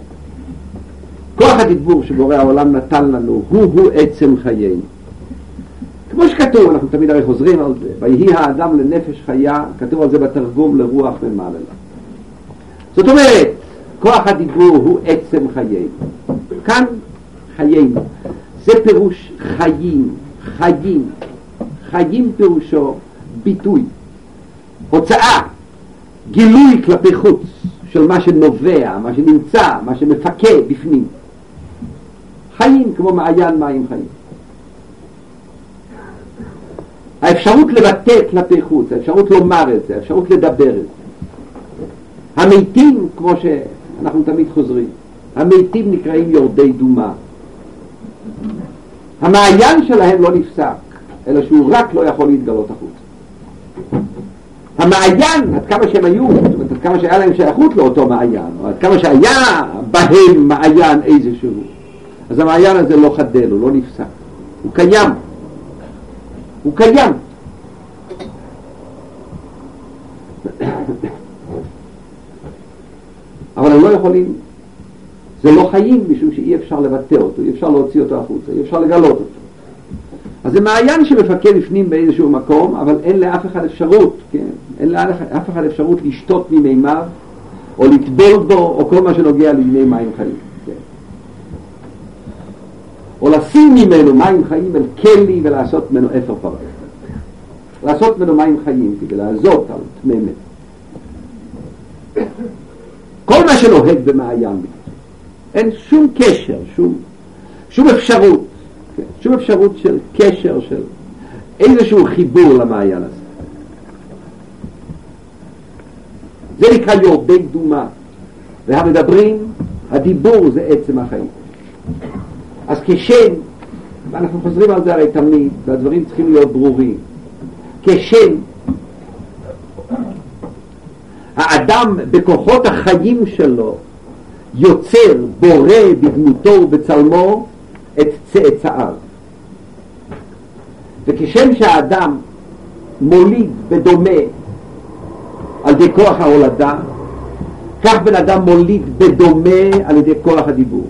הוא עצם חיינו. כמו שכתוב, אנחנו תמיד הרי חוזרים על זה, ויהי האדם לנפש חיה, כתוב על זה בתרגום לרוח ממעלה. זאת אומרת, כוח הדיבור הוא עצם חיינו. כאן חיינו, זה פירוש חיים פירושו ביטוי, הוצאה, גילוי כלפי חוץ של מה שנובע, מה שנמצא, מה שמפקה בפנים. חיים כמו מעיין מים חיים. האפשרות לבטא כלפי חוץ, האפשרות לומר את זה, האפשרות לדבר את זה. המתים, כמו שאנחנו תמיד חוזרים, המתים נקראים יורדי דומה. המעיין שלהם לא נפסק, אלא שהוא רק לא יכול להתגלות החוץ. המעיין, עד כמה שהם היו, זאת אומרת, עד כמה שהיה להם שייכות לאותו מעיין, או עד כמה שהיה בהם מעיין איזשהו, אז המעיין הזה לא חדל, הוא לא נפסק. הוא קיים. אבל הם לא יכולים, זה לא חיים, משום שאי אפשר לבטא אותו, אי אפשר להוציא אותו החוצה, אי אפשר לגלות אותו. אז זה מעיין שמפקד בפנים באיזשהו מקום, אבל אין לאף אחד אפשרות, כן? אין לאף אחד אפשרות לשתות ממימיו, או לטבול בו, או כל מה שנוגע לימי מים חיים. כן? או לשים ממנו מים חיים אל כלי ולעשות ממנו אפר פרה. לעשות ממנו מים חיים, כדי לעזות על תממת. כל מה שנוהג במעיין, אין שום קשר, שום אפשרות, שום אפשרות של קשר, של איזשהו חיבור למעיין הזה. זה נקרא יורדי דומה, והמדברים, הדיבור זה עצם החיים. אז כשם, ואנחנו חוזרים על זה הרי תמיד, והדברים צריכים להיות ברורים, כשם האדם בכוחות החיים שלו יוצר, בורא בדמותו ובצלמו את צאצאיו, וכשם שהאדם מוליד בדומה על ידי כוח ההולדה, כך בן אדם מוליד בדומה על ידי כוח הדיבור.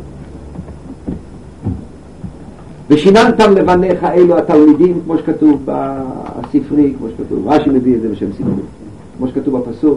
ושיננתם לבניך אלו התלמידים, כמו שכתוב בספרי, כמו שכתוב, רש"י מביא את זה בשם ספרי, כמו שכתוב בפסוק.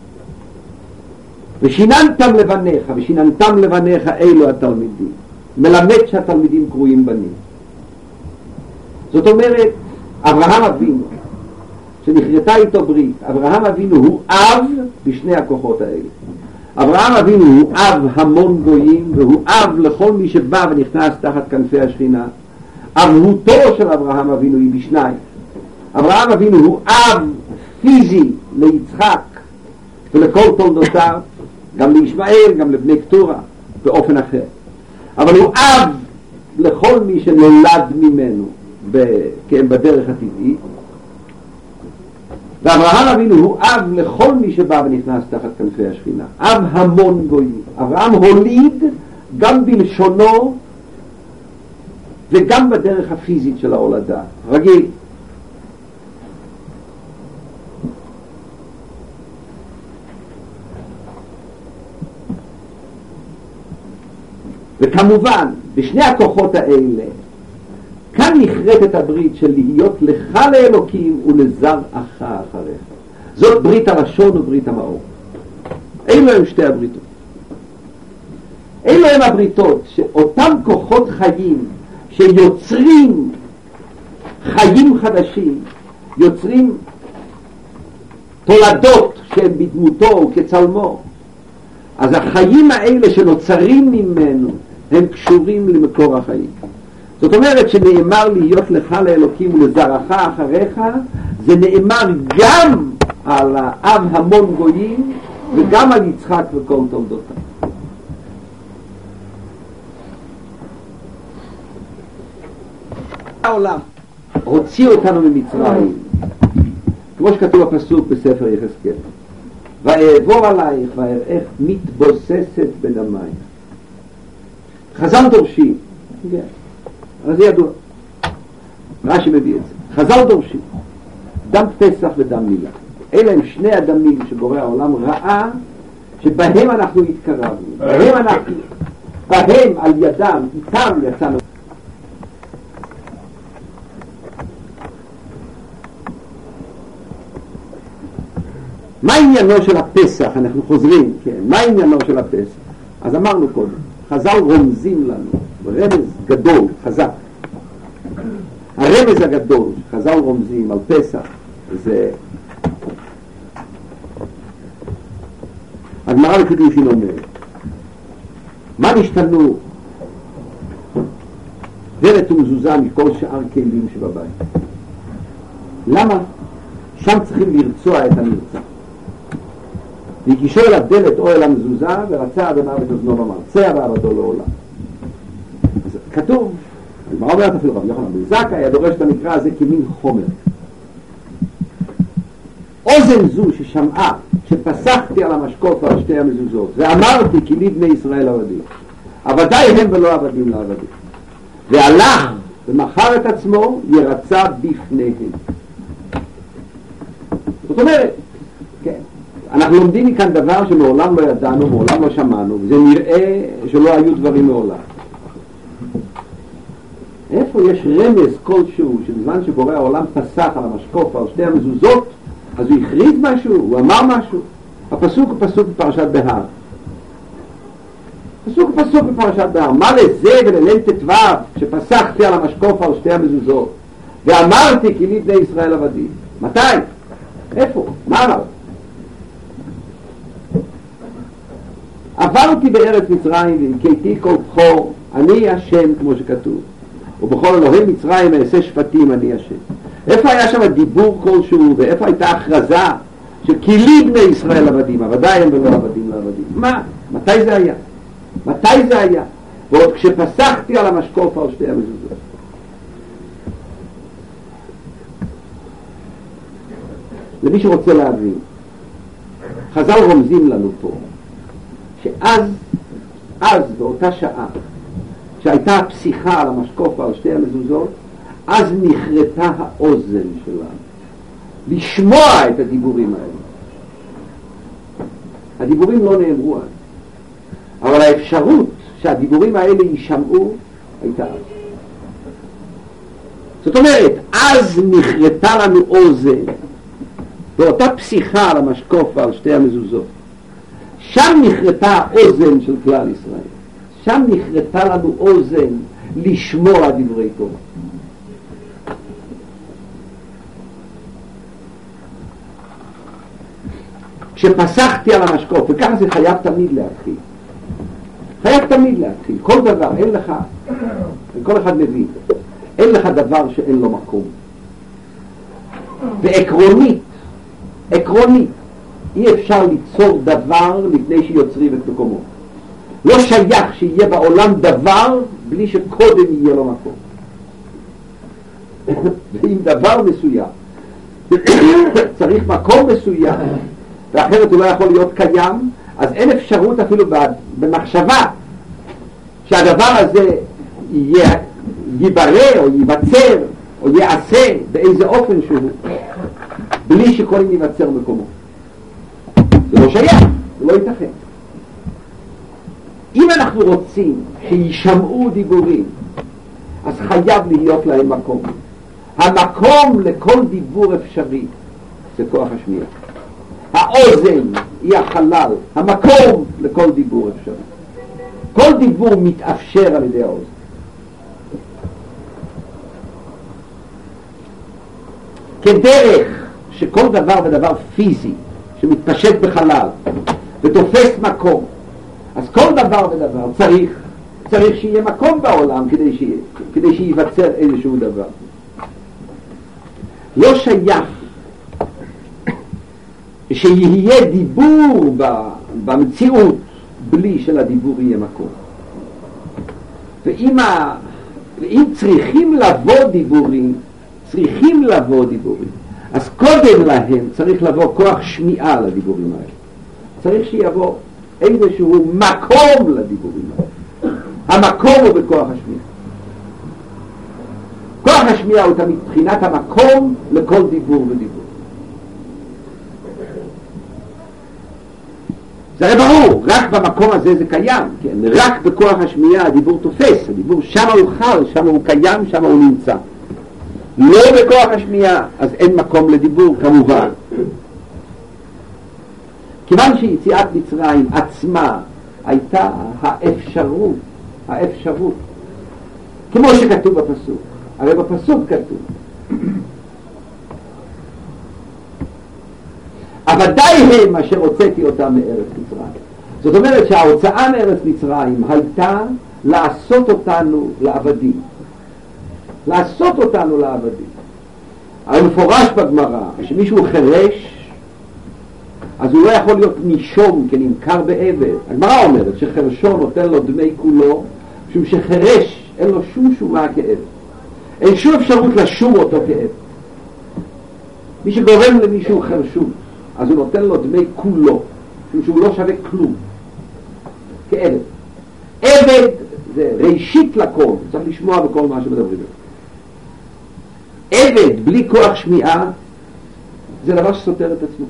ושיננתם לבניך, ושיננתם לבניך אלו התלמידים, מלמד שהתלמידים קרויים בנים. זאת אומרת, אברהם אבינו, שנכרתה איתו ברית, אברהם אבינו הוא אב בשני הכוחות האלה. אברהם אבינו הוא אב המון גויים, והוא אב לכל מי שבא ונכנס תחת כנפי השכינה. אבהותו של אברהם אבינו היא בשניים. אברהם אבינו הוא אב פיזי ליצחק ולכל תולדותיו, גם לישמעאל, גם לבני קטורה, באופן אחר. אבל הוא אב לכל מי שנולד ממנו בדרך הטבעית. ואברהם אבינו הוא אב לכל מי שבא ונכנס תחת כנפי השכינה. אב המון גויים. אברהם הוליד גם בלשונו וגם בדרך הפיזית של ההולדה. רגיל. וכמובן, בשני הכוחות האלה, כאן נכרת הברית של להיות לך לאלוקים ולזרעך אחריך. זאת ברית הלשון וברית המאור. אלו הם שתי הבריתות. אלו הם הבריתות שאותם כוחות חיים שיוצרים חיים חדשים, יוצרים תולדות שהם בדמותו וכצלמו. אז החיים האלה שנוצרים ממנו הם קשורים למקור החיים. זאת אומרת שנאמר להיות לך לאלוקים ולזרעך אחריך, זה נאמר גם על האב המון גויים וגם על יצחק וכל תולדותיו. העולם הוציא אותנו ממצרים, כמו שכתוב בפסוק בספר יחזקאל, ואעבור עלייך ואראך מתבוססת בדמייך. חז"ל דורשים, אבל זה ידוע, רש"י מביא את זה, חז"ל דורשים דם פסח ודם מילה. אלה הם שני הדמים שבורא העולם ראה שבהם אנחנו התקרבנו, בהם על ידם איתם יצאנו. מה עניינו של הפסח? אנחנו חוזרים, כן, מה עניינו של הפסח? אז אמרנו קודם, חז"ל רומזים לנו רמז גדול, חזק. הרמז הגדול שחז"ל רומזים על פסח זה הגמרא בקידושין אומרת, מה נשתנו דלת ומזוזה מכל שאר כלים שבבית? למה? שם צריכים לרצוע את הנרצע. והגישו אל הדלת או אל המזוזה ורצה אדוניו את אוזנו ואמר צא ועבדו לעולם. אז כתוב, הגמרא אומרת אפילו רבי יוחנן בן זכאי היה דורש את המקרא הזה כמין חומר. אוזן זו ששמעה שפסחתי על המשקוף ועל שתי המזוזות ואמרתי כי לי בני ישראל עבדים, עבדי הם ולא עבדים לעבדים, והלך ומכר את עצמו ירצה בפניהם. זאת אומרת, כן, אנחנו לומדים מכאן דבר שמעולם לא ידענו, מעולם לא שמענו, וזה נראה שלא היו דברים מעולם. איפה יש רמז כלשהו שבזמן שבורא העולם פסח על המשקוף ועל שתי המזוזות, אז הוא הכריז משהו, הוא אמר משהו? הפסוק הוא פסוק בפרשת בהר. פסוק בפרשת בהר. מה לזה ולליל ט"ו שפסחתי על המשקוף ועל שתי המזוזות ואמרתי כי לי בני ישראל עבדים? מתי? איפה? מה אמר? עברתי בארץ מצרים והכיתי כל בכור, אני השם, כמו שכתוב, ובכל אלוהי מצרים אעשה שפטים, אני השם. איפה היה שם דיבור כלשהו, ואיפה הייתה הכרזה שכי לי בני ישראל עבדים, עבדי הם ולא עבדים לעבדים? מה? מתי זה היה? מתי זה היה? ועוד כשפסחתי על המשקוף על שתי המזוזות. למי שרוצה להבין, חז"ל רומזים לנו פה שאז באותה שעה שהייתה הפסיכה על המשקוף ועל שתי המזוזות, אז נחרטה האוזן שלנו. לשמוע את הדיבורים האלה. הדיבורים לא נאמרו אז, אבל האפשרות שהדיבורים האלה יישמעו הייתה אז. זאת אומרת, אז נחרטה לנו אוזן באותה פסיכה על המשקוף ועל שתי המזוזות. שם נחרטה האוזן של כלל ישראל. שם נחרטה לנו אוזן לשמוע דברי תורה. כשפסחתי על המשקוף, וככה זה חייב תמיד להתחיל. חייב תמיד להתחיל. כל דבר, אין לך, כל אחד מבין, אין לך דבר שאין לו מקום. ועקרונית, אי אפשר ליצור דבר לפני שיוצרים את מקומו. לא שייך שיהיה בעולם דבר בלי שקודם יהיה לו מקום. ואם דבר מסוים צריך מקום מסוים, ואחרת הוא לא יכול להיות קיים, אז אין אפשרות אפילו במחשבה שהדבר הזה ייברא או ייווצר או יעשה באיזה אופן שהוא, בלי שקודם ייווצר מקומו. זה לא שייך, זה לא ייתכן. אם אנחנו רוצים שישמעו דיבורים, אז חייב להיות להם מקום. המקום לכל דיבור אפשרי זה כוח השמיעה. האוזן היא החלל, המקום לכל דיבור אפשרי. כל דיבור מתאפשר על ידי האוזן. כדרך שכל דבר ודבר פיזי שמתפשט בחלל ותופס מקום, אז כל דבר ודבר צריך שיהיה מקום בעולם כדי שייווצר איזשהו דבר. לא שייך שיהיה דיבור במציאות בלי שלדיבור יהיה מקום. ואם צריכים לבוא דיבורים, אז קודם להם צריך לבוא כוח שמיעה לדיבורים האלה. צריך שיבוא איזשהו מקום לדיבורים האלה. המקום הוא בכוח השמיעה. כוח השמיעה הוא תמיד בחינת המקום לכל דיבור ודיבור. זה הרי ברור, רק במקום הזה זה קיים, כן? רק בכוח השמיעה הדיבור תופס, הדיבור שם הוא חל, שם הוא קיים, שם הוא נמצא. לא בכוח השמיעה, אז אין מקום לדיבור כמובן. כיוון שיציאת מצרים עצמה הייתה האפשרות, כמו שכתוב בפסוק, הרי בפסוק כתוב, עבדי הם אשר הוצאתי אותם מארץ מצרים. זאת אומרת שההוצאה מארץ מצרים הייתה לעשות אותנו לעבדים. לעשות אותנו לעבדים. הרי מפורש בגמרא שמישהו חרש, אז הוא לא יכול להיות נישום כנמכר בעבד. הגמרא אומרת שחרשו נותן לו דמי כולו, משום שחרש אין לו שום שומה כעבד. אין שום אפשרות לשום אותו כעבד. מי שגורם למישהו חרשות, אז הוא נותן לו דמי כולו, שהוא לא שווה כלום, כעבד. עבד זה ראשית לכל, צריך לשמוע בכל מה שמדברים. עבד בלי כוח שמיעה זה דבר שסותר את עצמו.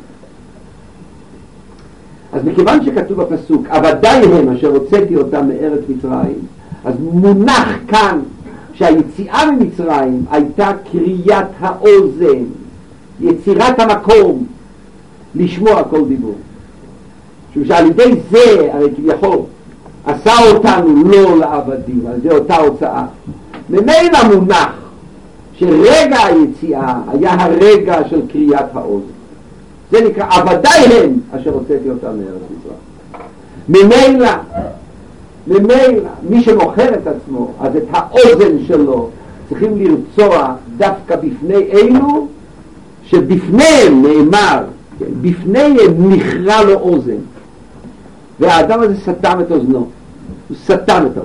אז מכיוון שכתוב בפסוק עבדי הם אשר הוצאתי אותם מארץ מצרים, אז מונח כאן שהיציאה ממצרים הייתה קריאת האוזן, יצירת המקום לשמוע כל דיבור. שעל ידי זה הרי כביכול עשה אותנו לא לעבדים, על זה אותה הוצאה. ממילא מונח שרגע היציאה היה הרגע של קריאת האוזן. זה נקרא עבדי הם אשר הוצאתי אותם מארץ מצרים. ממילא מי שמוכר את עצמו, אז את האוזן שלו צריכים לרצוע דווקא בפני אלו שבפניהם נאמר, בפניהם נכרע לו אוזן, והאדם הזה סתם את אוזנו, הוא סתם את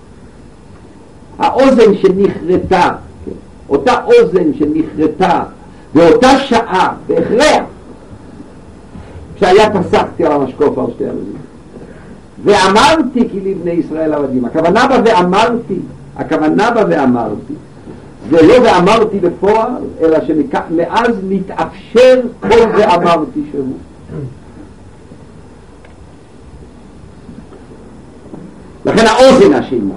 האוזן שנחרטה, אותה אוזן שנחרטה באותה שעה בהכרח כשהיה פסחתי על המשקוף על שתי המזוזות ואמרתי כי לבני ישראל עבדים. הכוונה בה ואמרתי זה לא ואמרתי בפועל, אלא שמאז מתאפשר כל ואמרתי שהוא. לכן האוזן אשמה.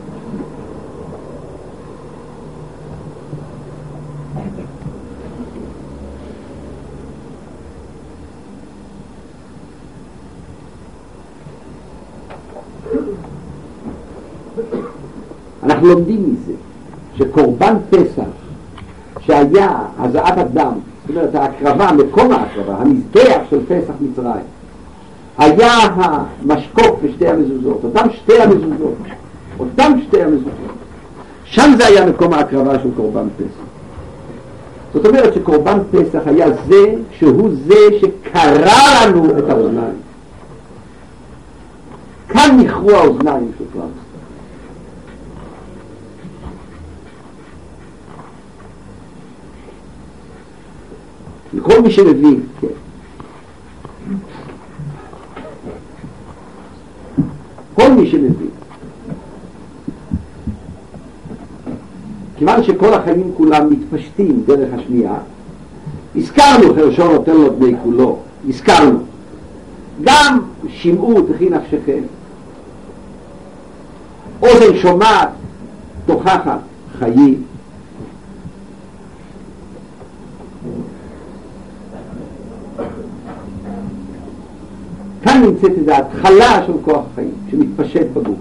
אנחנו לומדים מזה שקורבן פסח שהיה הזעת הדם, זאת אומרת ההקרבה, מקום ההקרבה, המזבח של פסח מצרים, היה המשקוף בשתי המזוזות, אותם שתי המזוזות, שם זה היה מקום ההקרבה של קורבן פסח. זאת אומרת שקורבן פסח היה זה שהוא זה שקרא לנו את האוזניים. כאן נכרו האוזניים של כלל. לכל מי שמבין, כן. כל מי שמבין. כיוון שכל החיים כולם מתפשטים דרך השמיעה, הזכרנו חרשו נותן לו בני כולו, הזכרנו. גם שמעו תכי נפשכם. אוזן שומעת תוכחת חיים. כאן נמצאת איזו התחלה של כוח החיים שמתפשט בגוף.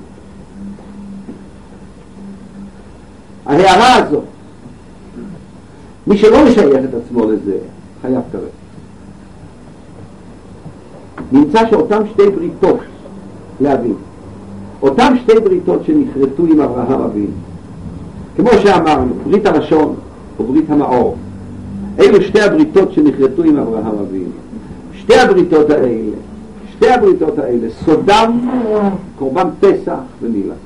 ההערה הזאת, מי שלא משייך את עצמו לזה חייב כרת. נמצא שאותם שתי בריתות להבין, אותם שתי בריתות שנכרתו עם אברהם אבינו, כמו שאמרנו, ברית הלשון או ברית המאור, אלו שתי הבריתות שנכרתו עם אברהם אבינו. שתי הבריתות האלה סודם קורבן פסח ומילה.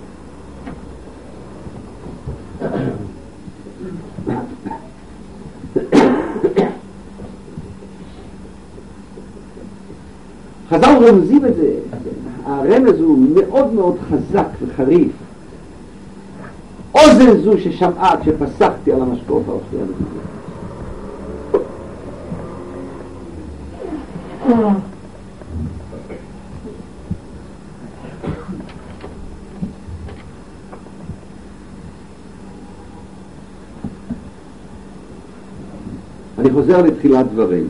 חז"ל רומזים את זה, הרמז הוא מאוד מאוד חזק וחריף. אוזן זו ששמעה כשפסחתי על המשקוף על שתי המזוזות. אני חוזר לתחילת דברים.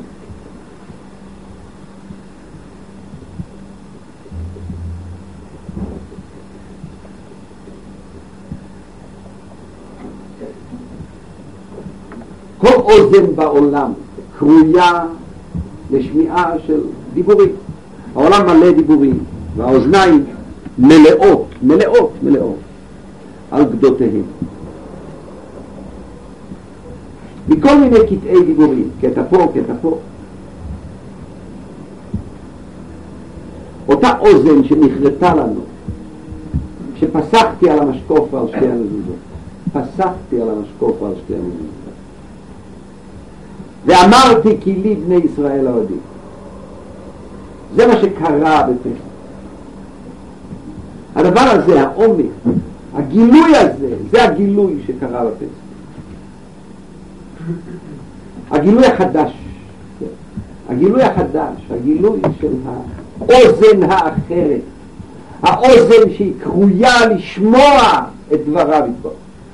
כל אוזן בעולם קרויה לשמיעה של דיבורים. העולם מלא דיבורים, והאוזניים מלאות על גדותיהם. מכל מיני קטעי דיבורים, קטע פה. אותה אוזן שנכרתה לנו, שפסחתי על המשקוף ועל שתי המזוזות. ואמרתי כי לי בני ישראל עבדים. זה מה שקרה בפסח. הדבר הזה, העומק, הגילוי הזה, זה הגילוי שקרה בפסח. הגילוי החדש, הגילוי של האוזן האחרת, האוזן שהיא קרויה לשמוע את דבריו יתברך.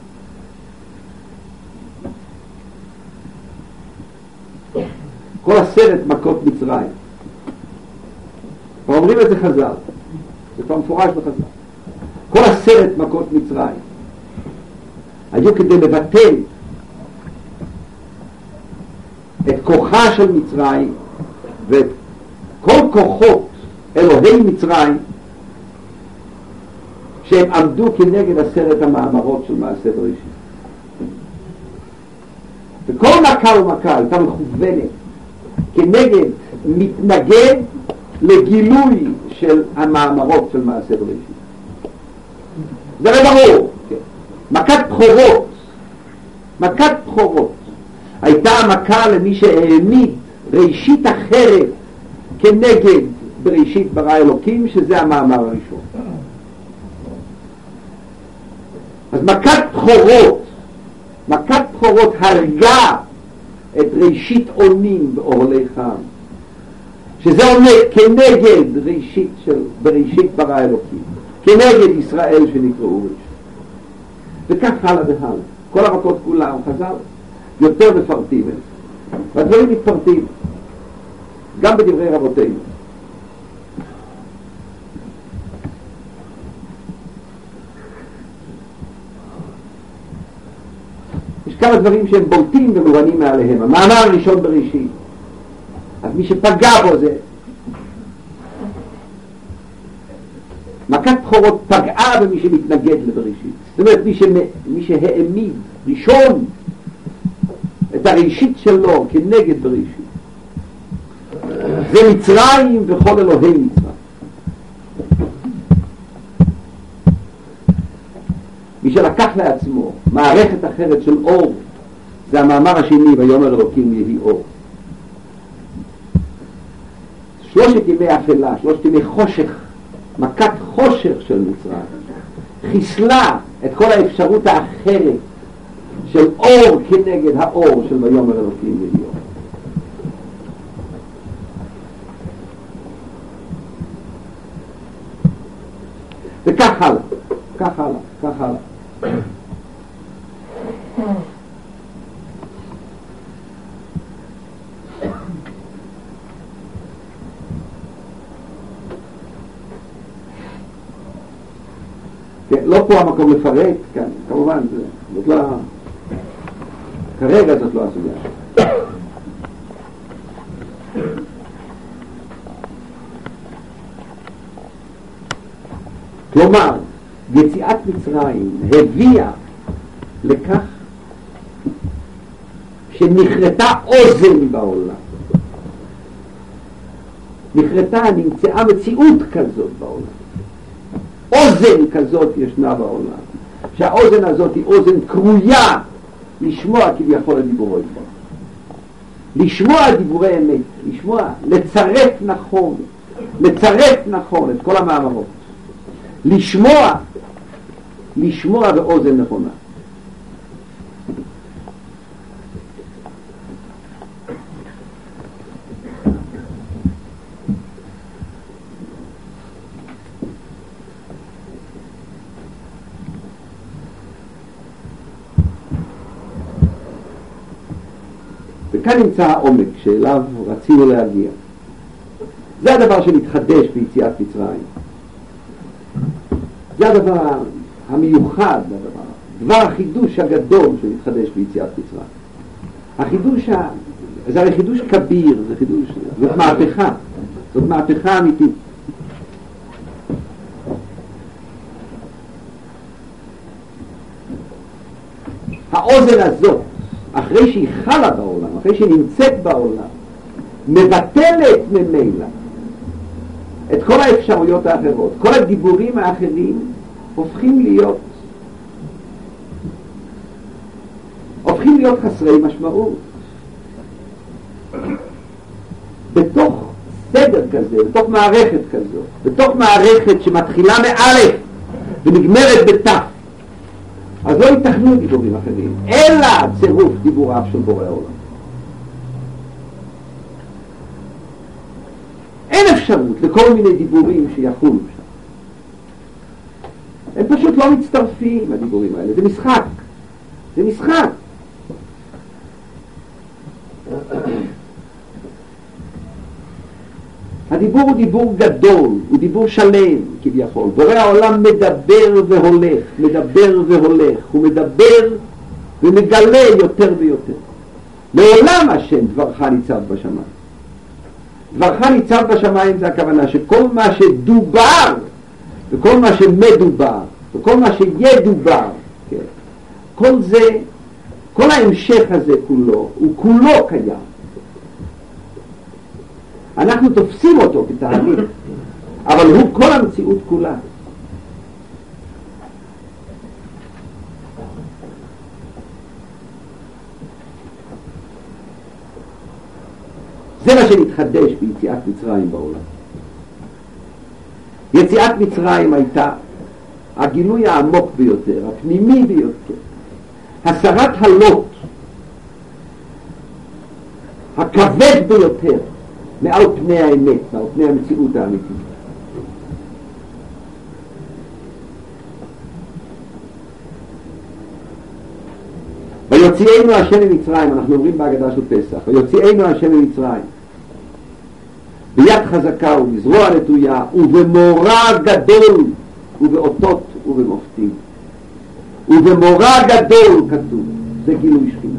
כל הסרט מכות מצרים, ואומרים את זה חז"ל, זה כבר מפורש בחז"ל. כל הסרט מכות מצרים היו כדי לבטל את כוחה של מצרים ואת כל כוחות אלוהי מצרים שהם עמדו כנגד 10 המאמרות של מעשה בראשית. וכל מכה ומכה הייתה מכוונת כנגד מתנגד לגילוי של המאמרות של מעשה בראשית. זה ברור. מכת בכורות הייתה המכה למי שהעמיד ראשית אחרת כנגד בראשית ברא אלוקים, שזה המאמר הראשון. אז מכת בכורות מכת בכורות הרגה את ראשית עונים באוהלי חם, שזה עומד כנגד בראשית ברא אלוקים, כנגד ישראל שנקראו ראשית, וכך הלאה והלאה. כל המכות כולם חז"ל יותר מפרטים את זה, והדברים מתפרטים גם בדברי רבותינו. יש כמה דברים שהם בולטים ומובנים מעליהם. המאמר הראשון בראשית, אז מי שפגע בו זה מכת בכורות פגעה במי שמתנגד לבראשית. זאת אומרת מי שהעמיד ראשון את הראשית שלו כנגד בראשית זה מצרים וכל אלוהי מצרים. מי שלקח לעצמו מערכת אחרת של אור, זה המאמר השני, ויאמר אלוקים יהי אור. שלושת ימי אפלה, שלושת ימי חושך, מכת חושך של מצרים, חיסלה את כל האפשרות האחרת של אור כנגד האור של ויאמר אלוקים יהי אור. וכך הלאה, כך הלאה, כך הלאה. לא פה המקום לפרט, כאן, כמובן, זאת לא, כרגע זאת לא הסוגיה. כלומר, יציאת מצרים הביאה לכך שנכרתה אוזן בעולם. נמצאה מציאות כזאת בעולם. אוזן כזאת ישנה בעולם. שהאוזן הזאת היא אוזן קרויה לשמוע כביכול את דיבורי דבר. לשמוע דיבורי אמת, לצרף נכון את כל המאמרות. לשמוע באוזן נכונה. וכאן נמצא העומק שאליו רצינו להגיע. זה הדבר שמתחדש ביציאת מצרים. זה הדבר המיוחד, דבר החידוש הגדול שמתחדש ביציאת מצרים. החידוש, זה הרי חידוש כביר, זה חידוש, זאת מהפכה אמיתית. האוזן הזאת, אחרי שהיא חלה בעולם, אחרי שהיא נמצאת בעולם, מבטלת ממילא את כל האפשרויות האחרות. כל הדיבורים האחרים הופכים להיות חסרי משמעות. בתוך סדר כזה, בתוך מערכת כזו, בתוך מערכת שמתחילה מאלף ונגמרת בתף, אז לא ייתכנו דיבורים אחרים, אלא צירוף דיבוריו של בורא העולם. אין אפשרות לכל מיני דיבורים שיחולו שם. הם פשוט לא מצטרפים, הדיבורים האלה. זה משחק. הדיבור הוא דיבור גדול, הוא דיבור שלם כביכול. בורא העולם מדבר והולך, הוא מדבר ומגלה יותר ויותר. לעולם השם דברך ניצב בשמיים. דברך ניצב בשמיים זה הכוונה שכל מה שדובר וכל מה שמדובר וכל מה שידובר, כן, כל זה, כל ההמשך הזה כולו, הוא כולו קיים. אנחנו תופסים אותו כתהליך, אבל הוא כל המציאות כולה. זה מה שנתחדש ביציאת מצרים בעולם. יציאת מצרים הייתה הגילוי העמוק ביותר, הפנימי ביותר, הסרת הלוט הכבד ביותר מעל פני האמת, מעל פני המציאות האמיתית. ויוציאנו השם ממצרים, אנחנו אומרים בהגדה של פסח, ויוציאנו השם ממצרים ביד חזקה ובזרוע נטויה ובמורא גדול ובאותות ובמופתים. ובמורא גדול כתוב, זה גילוי שכינה.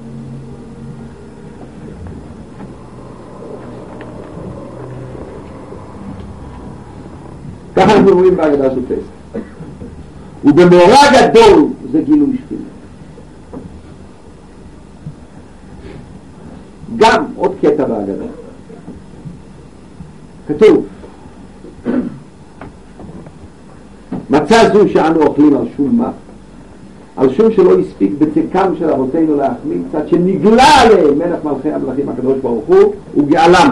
ככה אנחנו אומרים בהגדה של פסח. ובמורא גדול זה גילוי שכינה. גם עוד קטע בהגדה. כתוב מצה זו שאנו אוכלים על שום מה, על שום שלא הספיק בצקם של אבותינו להחמיא קצת, שנגלה עליהם מלך מלכי המלכים הקדוש ברוך הוא וגאלם.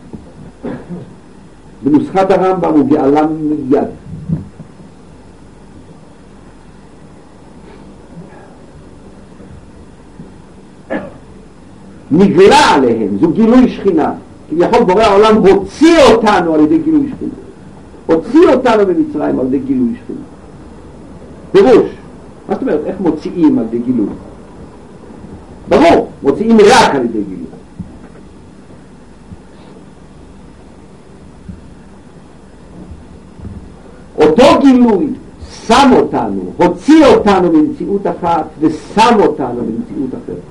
בנוסחת הרמב"ם הוא גאלם מיד. נגלה עליהם, זו גילוי שכינה. כביכול בורא העולם הוציא אותנו על ידי גילוי שכינה, הוציא אותנו במצרים על ידי גילוי שכינה. פירוש, מה זאת אומרת, איך מוציאים על ידי גילוי? ברור, מוציאים רק על ידי גילוי. אותו גילוי שם אותנו, הוציא אותנו ממציאות אחת ושם אותנו במציאות אחרת.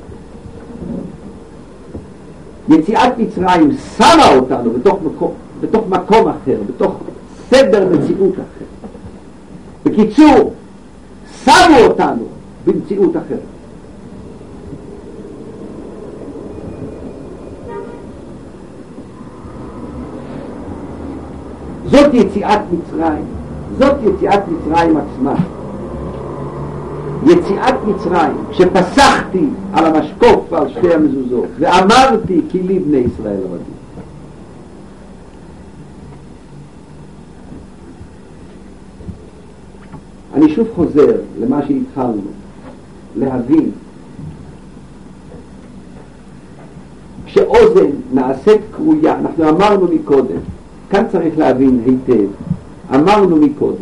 יציאת מצרים שמה אותנו בתוך מקום אחר, בתוך סדר מציאות אחר. בקיצור, שמו אותנו במציאות אחרת. זאת יציאת מצרים, זאת יציאת מצרים עצמה. יציאת מצרים, כשפסחתי על המשקוף ועל שתי המזוזות ואמרתי כי לי בני ישראל עבדים. אני שוב חוזר למה שהתחלנו, להבין כשאוזן נעשית קרויה, אנחנו אמרנו מקודם, כאן צריך להבין היטב, אמרנו מקודם,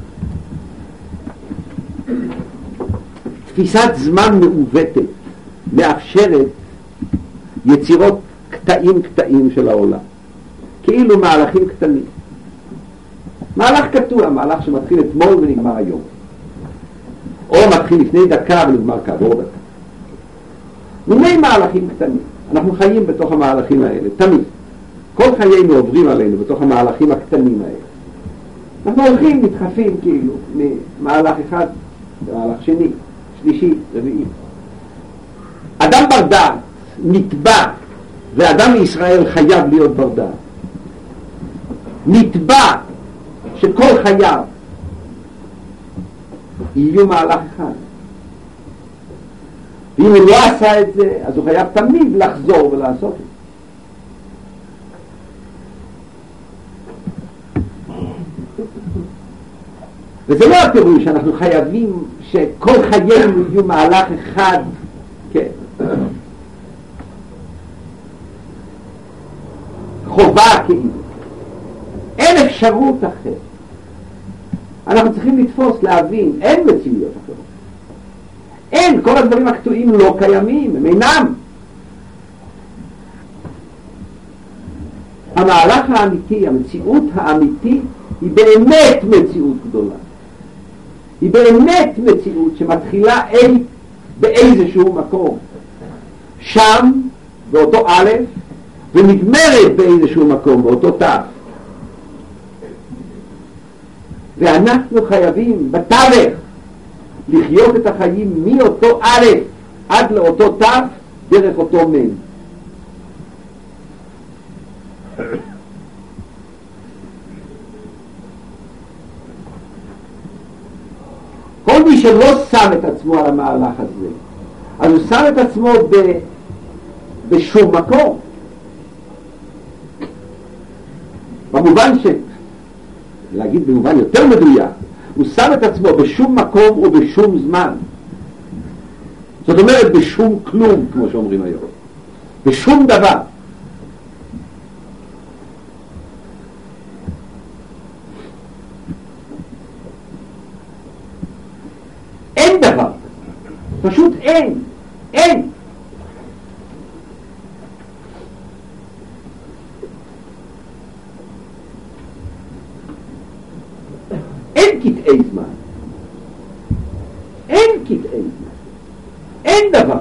תפיסת זמן מעוותת מאפשרת יצירות קטעים של העולם, כאילו מהלכים קטנים. מהלך קטוע, מהלך שמתחיל אתמול ונגמר היום, או מתחיל לפני דקה ונגמר כעבור דקה. מיני מהלכים קטנים, אנחנו חיים בתוך המהלכים האלה, תמיד. כל חיינו עוברים עלינו בתוך המהלכים הקטנים האלה. אנחנו הולכים, מתחפים כאילו, ממהלך אחד למהלך שני, שלישי, רביעי. אדם בר דעת נתבע, ואדם מישראל חייב להיות בר דעת, נתבע שכל חייו יהיו מהלך אחד. ואם הוא לא עשה את זה, אז הוא חייב תמיד לחזור ולעשות את זה. וזה לא הפירוש שאנחנו חייבים שכל חיינו יהיו מהלך אחד, כן. חובה כאילו. אין אפשרות אחרת. אנחנו צריכים לתפוס, להבין, אין מציאויות אחרות. אין, כל הדברים הקטועים לא קיימים, הם אינם. המהלך האמיתי, המציאות האמיתית, היא באמת מציאות גדולה. היא באמת מציאות שמתחילה באיזשהו מקום. שם, באותו א', ונגמרת באיזשהו מקום, באותו ת'. ואנחנו חייבים בתווך לחיות את החיים מאותו א' עד לאותו ת' דרך אותו מ'. כל מי שלא שם את עצמו על המהלך הזה, אז הוא שם את עצמו בשום מקום. במובן להגיד במובן יותר מדויק, הוא שם את עצמו בשום מקום ובשום זמן. זאת אומרת בשום כלום, כמו שאומרים היום, בשום דבר. אין דבר, פשוט אין, אין. אין קטעי זמן, אין קטעי זמן, אין דבר.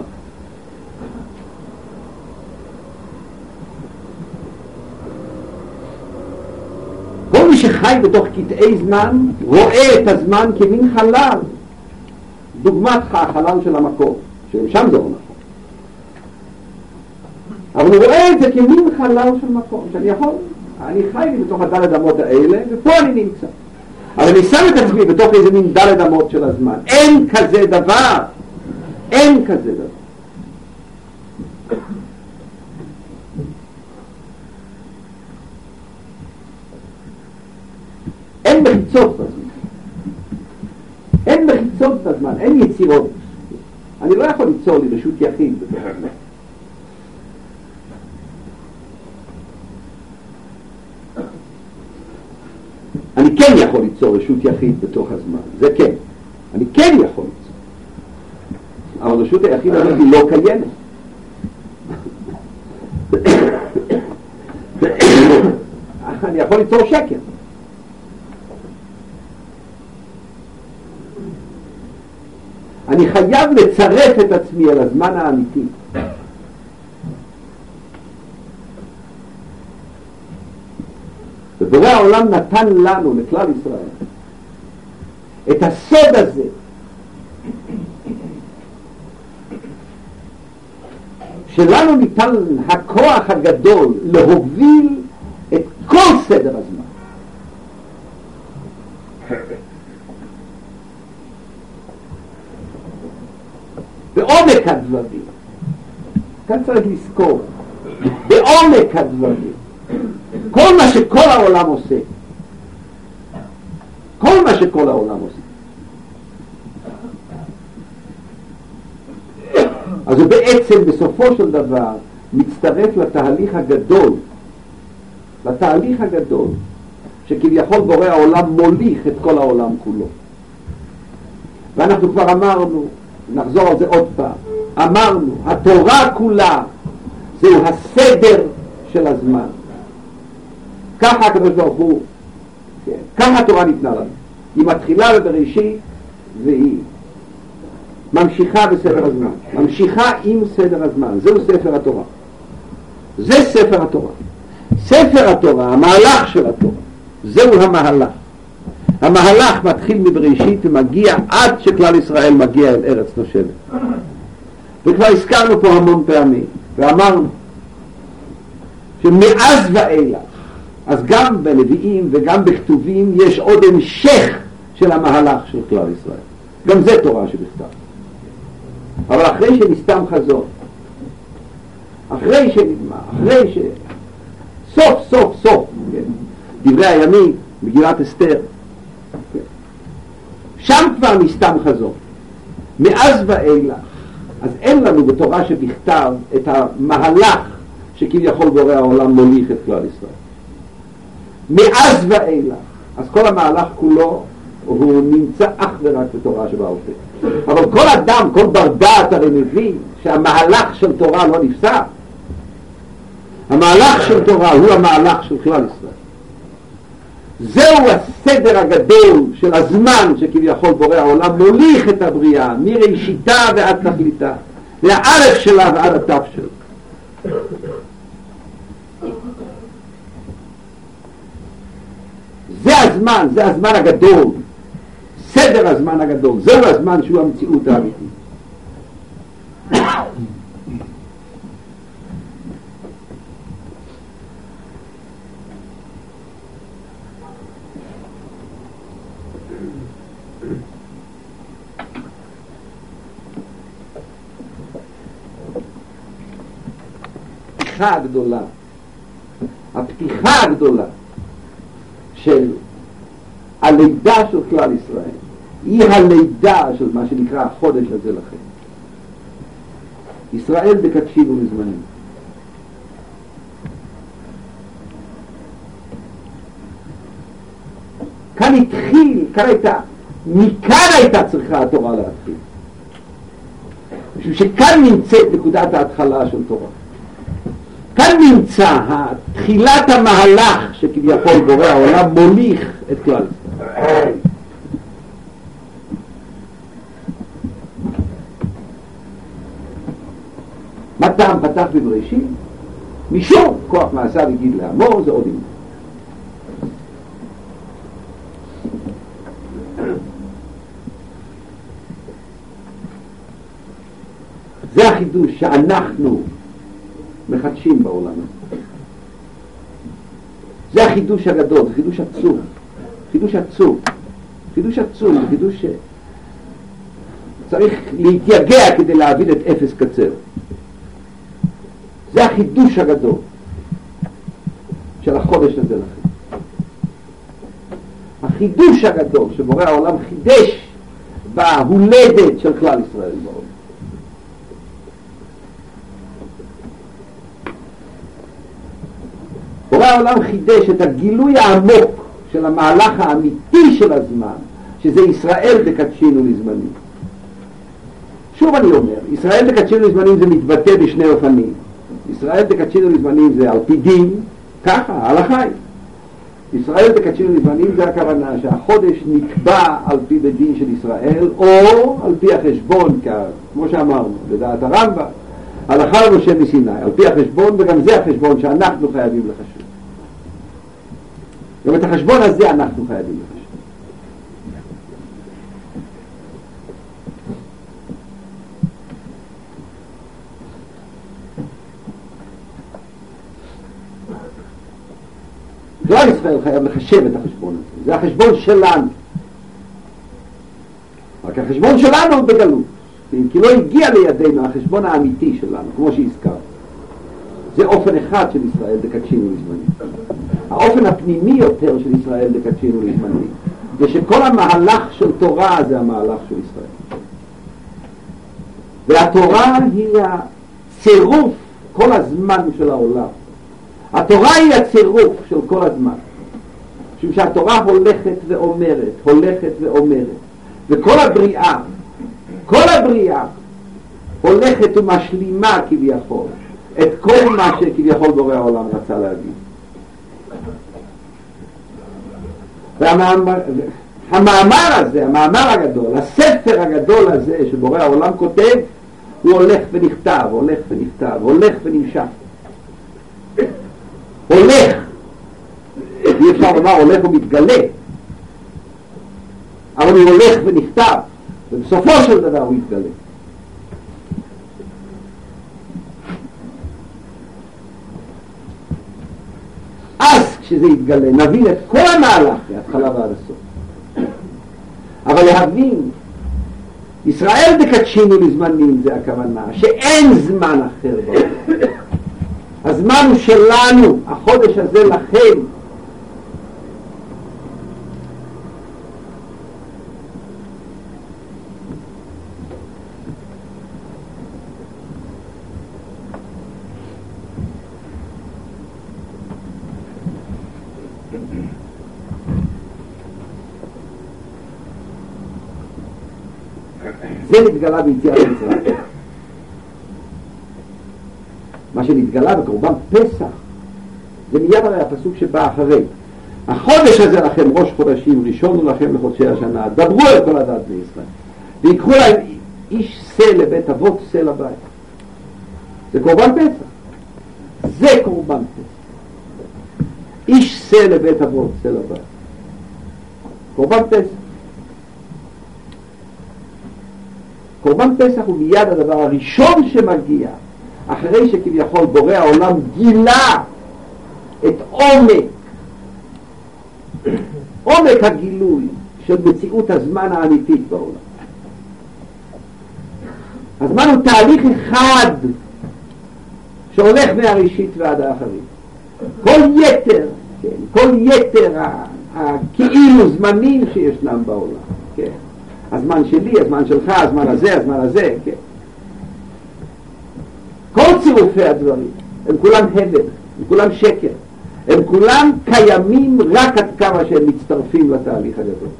כל מי שחי בתוך קטעי זמן רואה את הזמן כמין חלל, דוגמת החלל של המקור, ששם זה לא נכון. אבל הוא רואה את זה כמין חלל של מקור, שאני יכול, אני חי בתוך הדלת אמות האלה, ופה אני נמצא. אבל אני שם את עצמי בתוך איזה מין דלת אמות של הזמן. אין כזה דבר. אין כזה דבר. אין מחיצות בזמן. אין מחיצות בזמן. אין יצירות. אני לא יכול ליצור לי רשות יחיד בתוך הזמן. אני כן יכול ליצור רשות יחיד בתוך הזמן, זה כן. אני כן יכול ליצור. אבל רשות היחיד הזאת היא לא קיימת. אני יכול ליצור שקר. אני חייב לצרף את עצמי על הזמן האמיתי. ובורא העולם נתן לנו, לכלל ישראל, את הסוד הזה, שלנו ניתן הכוח הגדול להוביל את כל סדר הזמן. בעומק הדברים, כאן צריך לזכור, בעומק הדברים, כל מה שכל העולם עושה, כל מה שכל העולם עושה, אז הוא בעצם בסופו של דבר מצטרף לתהליך הגדול, שכביכול בורא העולם מוליך את כל העולם כולו. ואנחנו כבר אמרנו, נחזור על זה עוד פעם, אמרנו, התורה כולה זהו הסדר של הזמן. ככה הקדוש ברוך הוא, ככה התורה ניתנה לנו. היא מתחילה בבראשית והיא ממשיכה בספר הזמן, ממשיכה עם סדר הזמן. זהו ספר התורה. זה ספר התורה. ספר התורה, המהלך של התורה, זהו המהלך. המהלך מתחיל מבראשית ומגיע עד שכלל ישראל מגיע אל ארץ נושבת. וכבר הזכרנו פה המון פעמים ואמרנו שמאז ואילך, אז גם בנביאים וגם בכתובים יש עוד המשך של המהלך של כלל ישראל. גם זה תורה שבכתב. אבל אחרי שנסתם חזון, אחרי שנגמר, אחרי ש... סוף, כן? דברי הימים, מגילת אסתר, כן? שם כבר נסתם חזון. מאז ואילך, אז אין לנו בתורה שבכתב את המהלך שכביכול בורא העולם מוליך את כלל ישראל. מאז ואילך, אז כל המהלך כולו הוא נמצא אך ורק בתורה שבעל פה. אבל כל אדם, כל בר דעת הרי מבין שהמהלך של תורה לא נפסק. המהלך של תורה הוא המהלך של כלל ישראל. זהו הסדר הגדול של הזמן שכביכול בורא העולם מוליך את הבריאה מראשיתה ועד תכליתה, מהאלף שלה ועד התף שלה. זה הזמן הגדול, סדר הזמן הגדול, זהו הזמן שהוא המציאות האמיתית. הפתיחה הגדולה של הלידה של כלל ישראל היא הלידה של מה שנקרא החודש הזה לכם. ישראל דקדשינו לזמנים. כאן התחיל, מכאן הייתה צריכה התורה להתחיל. משום שכאן נמצאת נקודת ההתחלה של תורה. כאן נמצא תחילת המהלך שכביכול בורא העולם מוליך את כלל ישראל. מה טעם פתח בבראשית? משום כוח מעשיו הגיד לאמור, זה עוד עניין. זה החידוש שאנחנו מחדשים בעולם הזה. זה החידוש הגדול, זה חידוש עצום. חידוש עצום. חידוש עצום, זה חידוש שצריך להתייגע כדי להבין את אפס קצר. זה החידוש הגדול של החודש הזה לכם. החידוש הגדול שבורא העולם חידש בהולדת של כלל ישראל בעולם. בורא העולם חידש את הגילוי העמוק של המהלך האמיתי של הזמן, שזה ישראל דקדשינו לזמנים. שוב אני אומר, ישראל דקדשינו לזמנים זה מתבטא בשני אופנים. ישראל דקדשינו לזמנים זה על פי דין, ככה, הלכה. ישראל דקדשינו לזמנים זה הכוונה שהחודש נקבע על פי בדין של ישראל, או על פי החשבון, כמו שאמרנו, לדעת הרמב"ם, הלכה למשה מסיני, על פי החשבון, וגם זה החשבון שאנחנו חייבים לחשב. גם את החשבון הזה אנחנו חייבים לחשב. כלל ישראל חייב לחשב את החשבון הזה. זה החשבון שלנו. רק החשבון שלנו הוא בגלות. כי לא הגיע לידינו החשבון האמיתי שלנו, כמו שהזכר. זה אופן אחד של ישראל דקדשינו לזמנים. האופן הפנימי יותר של ישראל דקדשינו לזמנים, זה שכל המהלך של תורה זה המהלך של ישראל. והתורה היא הצירוף כל הזמן של העולם. התורה היא הצירוף של כל הזמן. משום שהתורה הולכת ואומרת. וכל הבריאה, הולכת ומשלימה כביכול את כל מה שכביכול בורא העולם רצה להגיד. והמאמר הזה, המאמר הגדול, הספר הגדול הזה שבורא העולם כותב, הוא הולך ונמשך. אי אפשר לומר הולך ומתגלה, אבל הוא הולך ונכתב, ובסופו של דבר הוא יתגלה. אז כשזה יתגלה נבין את כל המהלך מההתחלה ועד הסוף. אבל להבין ישראל דקדשינו לזמנים, זה הכוונה שאין זמן אחר בעולם. הזמן הוא שלנו, החודש הזה לכם. זה נתגלה ביציאת מצרים. מה שנתגלה בקורבן פסח זה מיד הרי הפסוק שבא אחרי. החודש הזה לכם ראש חודשים, ראשון הוא לכם לחודשי השנה, דברו על כל הדת בישראל ויקחו להם איש שא לבית אבות, שא לבית. זה קורבן פסח. איש שא לבית אבות, שא לבית. קורבן פסח. קורבן פסח הוא מיד הדבר הראשון שמגיע אחרי שכביכול בורא העולם גילה את עומק הגילוי של מציאות הזמן האמיתית בעולם. הזמן הוא תהליך אחד שהולך מהראשית ועד האחרית. כל יתר הכאילו זמנים שישנם בעולם, כן. הזמן שלי, הזמן שלך, הזמן הזה, כן. כל צירופי הדברים, הם כולם הבל, הם כולם שקר, הם כולם קיימים רק עד כמה שהם מצטרפים לתהליך הגדול.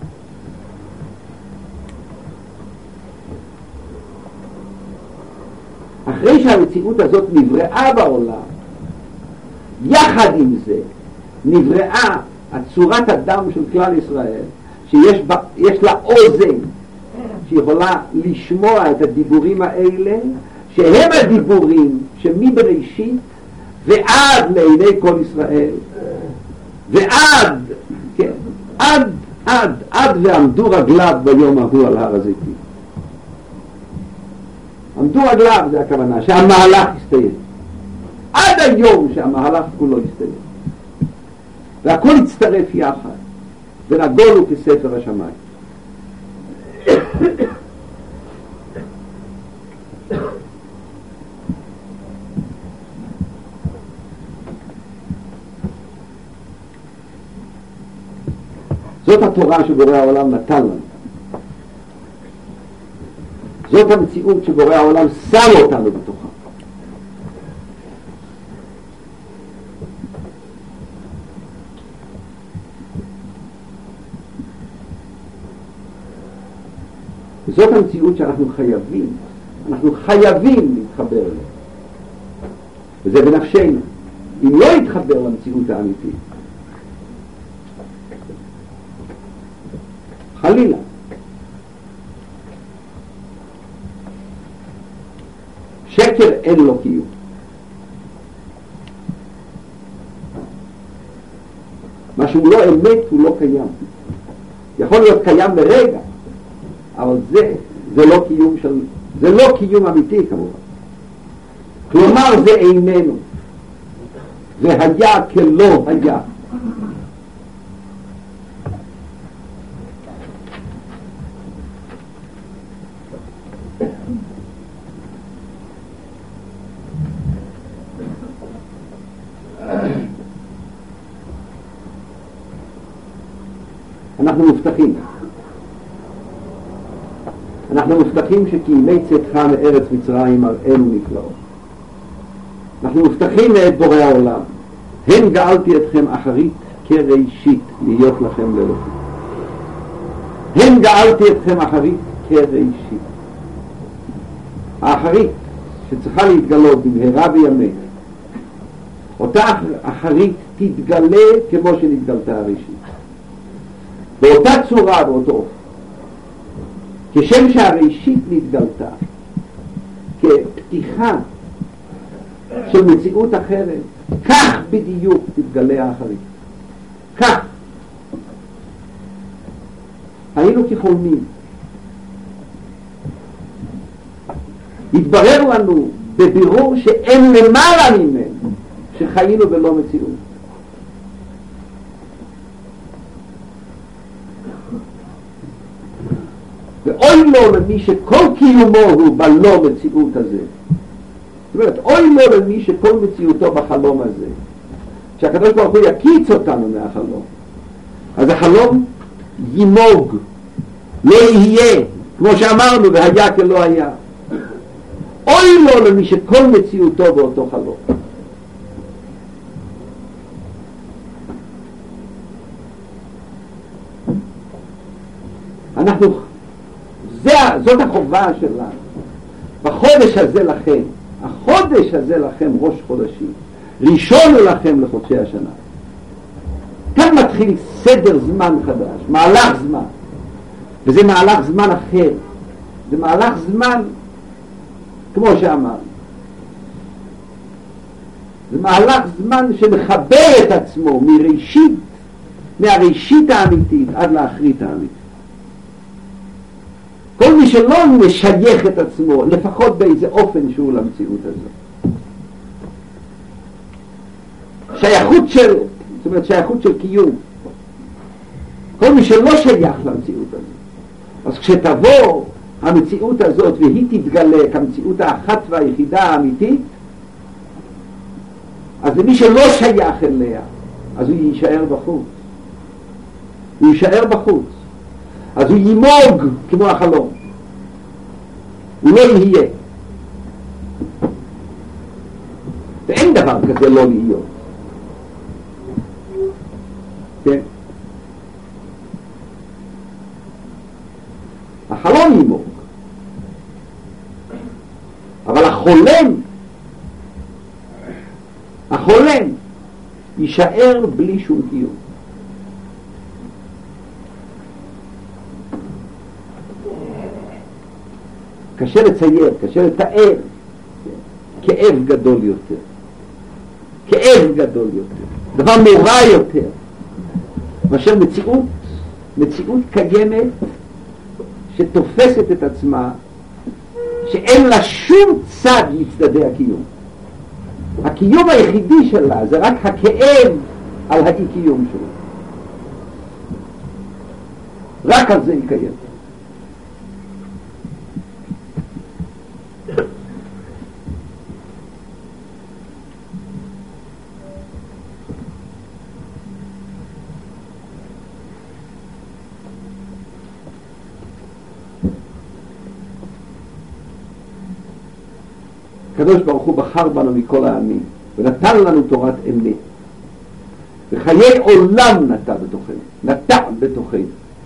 אחרי שהמציאות הזאת נבראה בעולם, יחד עם זה נבראה הצורת הדם של כלל ישראל, שיש לה אוזן שיכולה לשמוע את הדיבורים האלה, שהם הדיבורים שמבראשית ועד לעיני כל ישראל, ועד, כן, עד ועמדו רגליו ביום ההוא על הר הזיתים. עמדו רגליו, זה הכוונה, שהמהלך יסתיים. עד היום שהמהלך כולו יסתיים. והכל יצטרף יחד, ונגול הוא כספר השמיים. זאת התורה שבורא העולם נתן לנו. זאת המציאות שבורא העולם שם אותנו בתוכה. זאת המציאות שאנחנו חייבים להתחבר אליה. וזה בנפשנו. אם לא יתחבר למציאות האמיתית, חלילה, שקר אין לו קיום. מה שהוא לא אמת הוא לא קיים. יכול להיות קיים לרגע, אבל זה לא קיום זה לא קיום אמיתי כמובן. כלומר זה איננו, זה היה כלא היה. אנחנו מובטחים שכי ימי צאתך מארץ מצרים הראינו נפלאות. אנחנו מובטחים מאת בורא העולם, הן גאלתי אתכם אחרית כראשית להיות לכם לאלוקים. הן גאלתי אתכם אחרית כראשית. האחרית שצריכה להתגלות במהרה בימינו, אותה אחרית תתגלה כמו שנתגלתה הראשית, באותה צורה, באותו אופן. כשם שהראשית נתגלתה כפתיחה של מציאות אחרת, כך בדיוק תתגלה האחרית. כך. היינו כחולמים. התברר לנו בבירור שאין למעלה ממנו שחיינו בלא מציאות. ואוי לו למי שכל קיומו הוא בלא מציאות הזה. זאת אומרת, אוי לו למי שכל מציאותו בחלום הזה. שהקדוש ברוך הוא יקיץ אותנו מהחלום, אז החלום יימוג, לא יהיה, כמו שאמרנו, והיה כלא היה. אוי לו למי שכל מציאותו באותו חלום. זאת החובה שלנו. בחודש הזה לכם, החודש הזה לכם ראש חודשים, ראשון לכם לחודשי השנה. כאן מתחיל סדר זמן חדש, מהלך זמן. וזה מהלך זמן אחר. זה מהלך זמן, כמו שאמרנו, זה מהלך זמן שמחבר את עצמו מהראשית האמיתית עד לאחרית האמיתית. כל מי שלא משייך את עצמו, לפחות באיזה אופן שהוא למציאות הזאת. שייכות של קיום. כל מי שלא שייך למציאות הזאת. אז כשתבוא המציאות הזאת והיא תתגלה כמציאות האחת והיחידה האמיתית, אז למי שלא שייך אליה, אז הוא יישאר בחוץ. הוא יישאר בחוץ. אז הוא יימוג כמו החלום. הוא לא יהיה. ואין דבר כזה לא להיות. כן? החלום ימוג, אבל החולם יישאר בלי שום קיום. קשה לצייר, קשה לתאר כאב גדול יותר, דבר נורא יותר מאשר מציאות קיימת שתופסת את עצמה, שאין לה שום צד מצדדי הקיום. הקיום היחידי שלה זה רק הכאב על האי קיום שלו, רק על זה היא קיימת. הקדוש ברוך הוא בחר בנו מכל העמים ונתן לנו תורת אמת וחיי עולם נטע בתוכנו.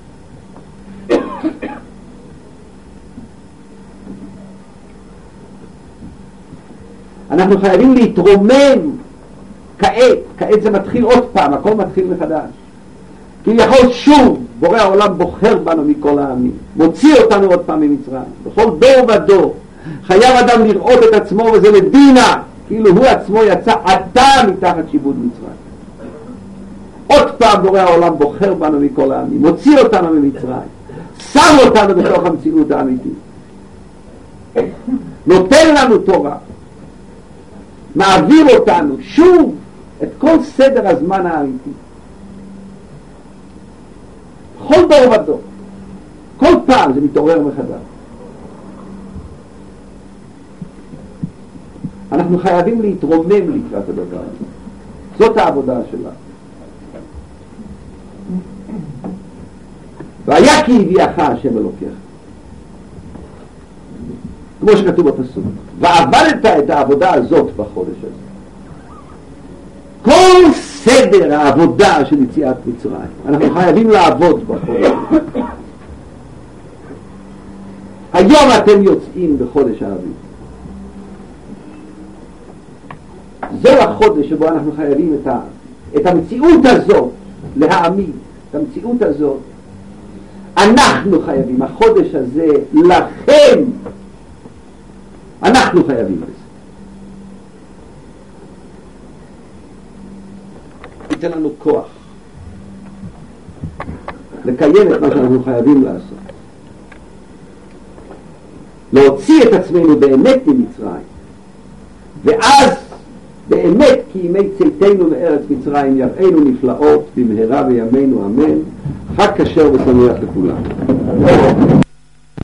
אנחנו חייבים להתרומם כעת זה מתחיל עוד פעם, הכל מתחיל מחדש. כביכול שוב בורא העולם בוחר בנו מכל העמים, מוציא אותנו עוד פעם ממצרים. בכל דור ודור חייב אדם לראות את עצמו, וזה לדינה, כאילו הוא עצמו יצא עתה מתחת שיבוד מצרים. עוד פעם בורא העולם בוחר בנו מכל העמים, מוציא אותנו ממצרים, שם אותנו בתוך המציאות האמיתית, נותן לנו תורה, מעביר אותנו שוב את כל סדר הזמן האמיתי. כל דור ודור, כל פעם זה מתעורר מחדש. אנחנו חייבים להתרומם לקראת הדבר הזה. זאת העבודה שלנו. והיה כי הביאך השם אלוקיך, כמו שכתוב בפסוק, ועבדת את העבודה הזאת בחודש הזה. כל סדר העבודה של יציאת מצרים אנחנו חייבים לעבוד בחודש הזה. היום אתם יוצאים בחודש האביב, זהו החודש שבו אנחנו חייבים את המציאות הזאת להעמיד. את המציאות הזאת אנחנו חייבים, החודש הזה לכם, אנחנו חייבים לזה. ייתן לנו כוח לקיים את מה שאנחנו חייבים לעשות, להוציא את עצמנו באמת ממצרים, ואז באמת כי ימי צאתנו מארץ מצרים יראינו נפלאות במהרה בימינו אמן. חג כשר ושמח לכולם.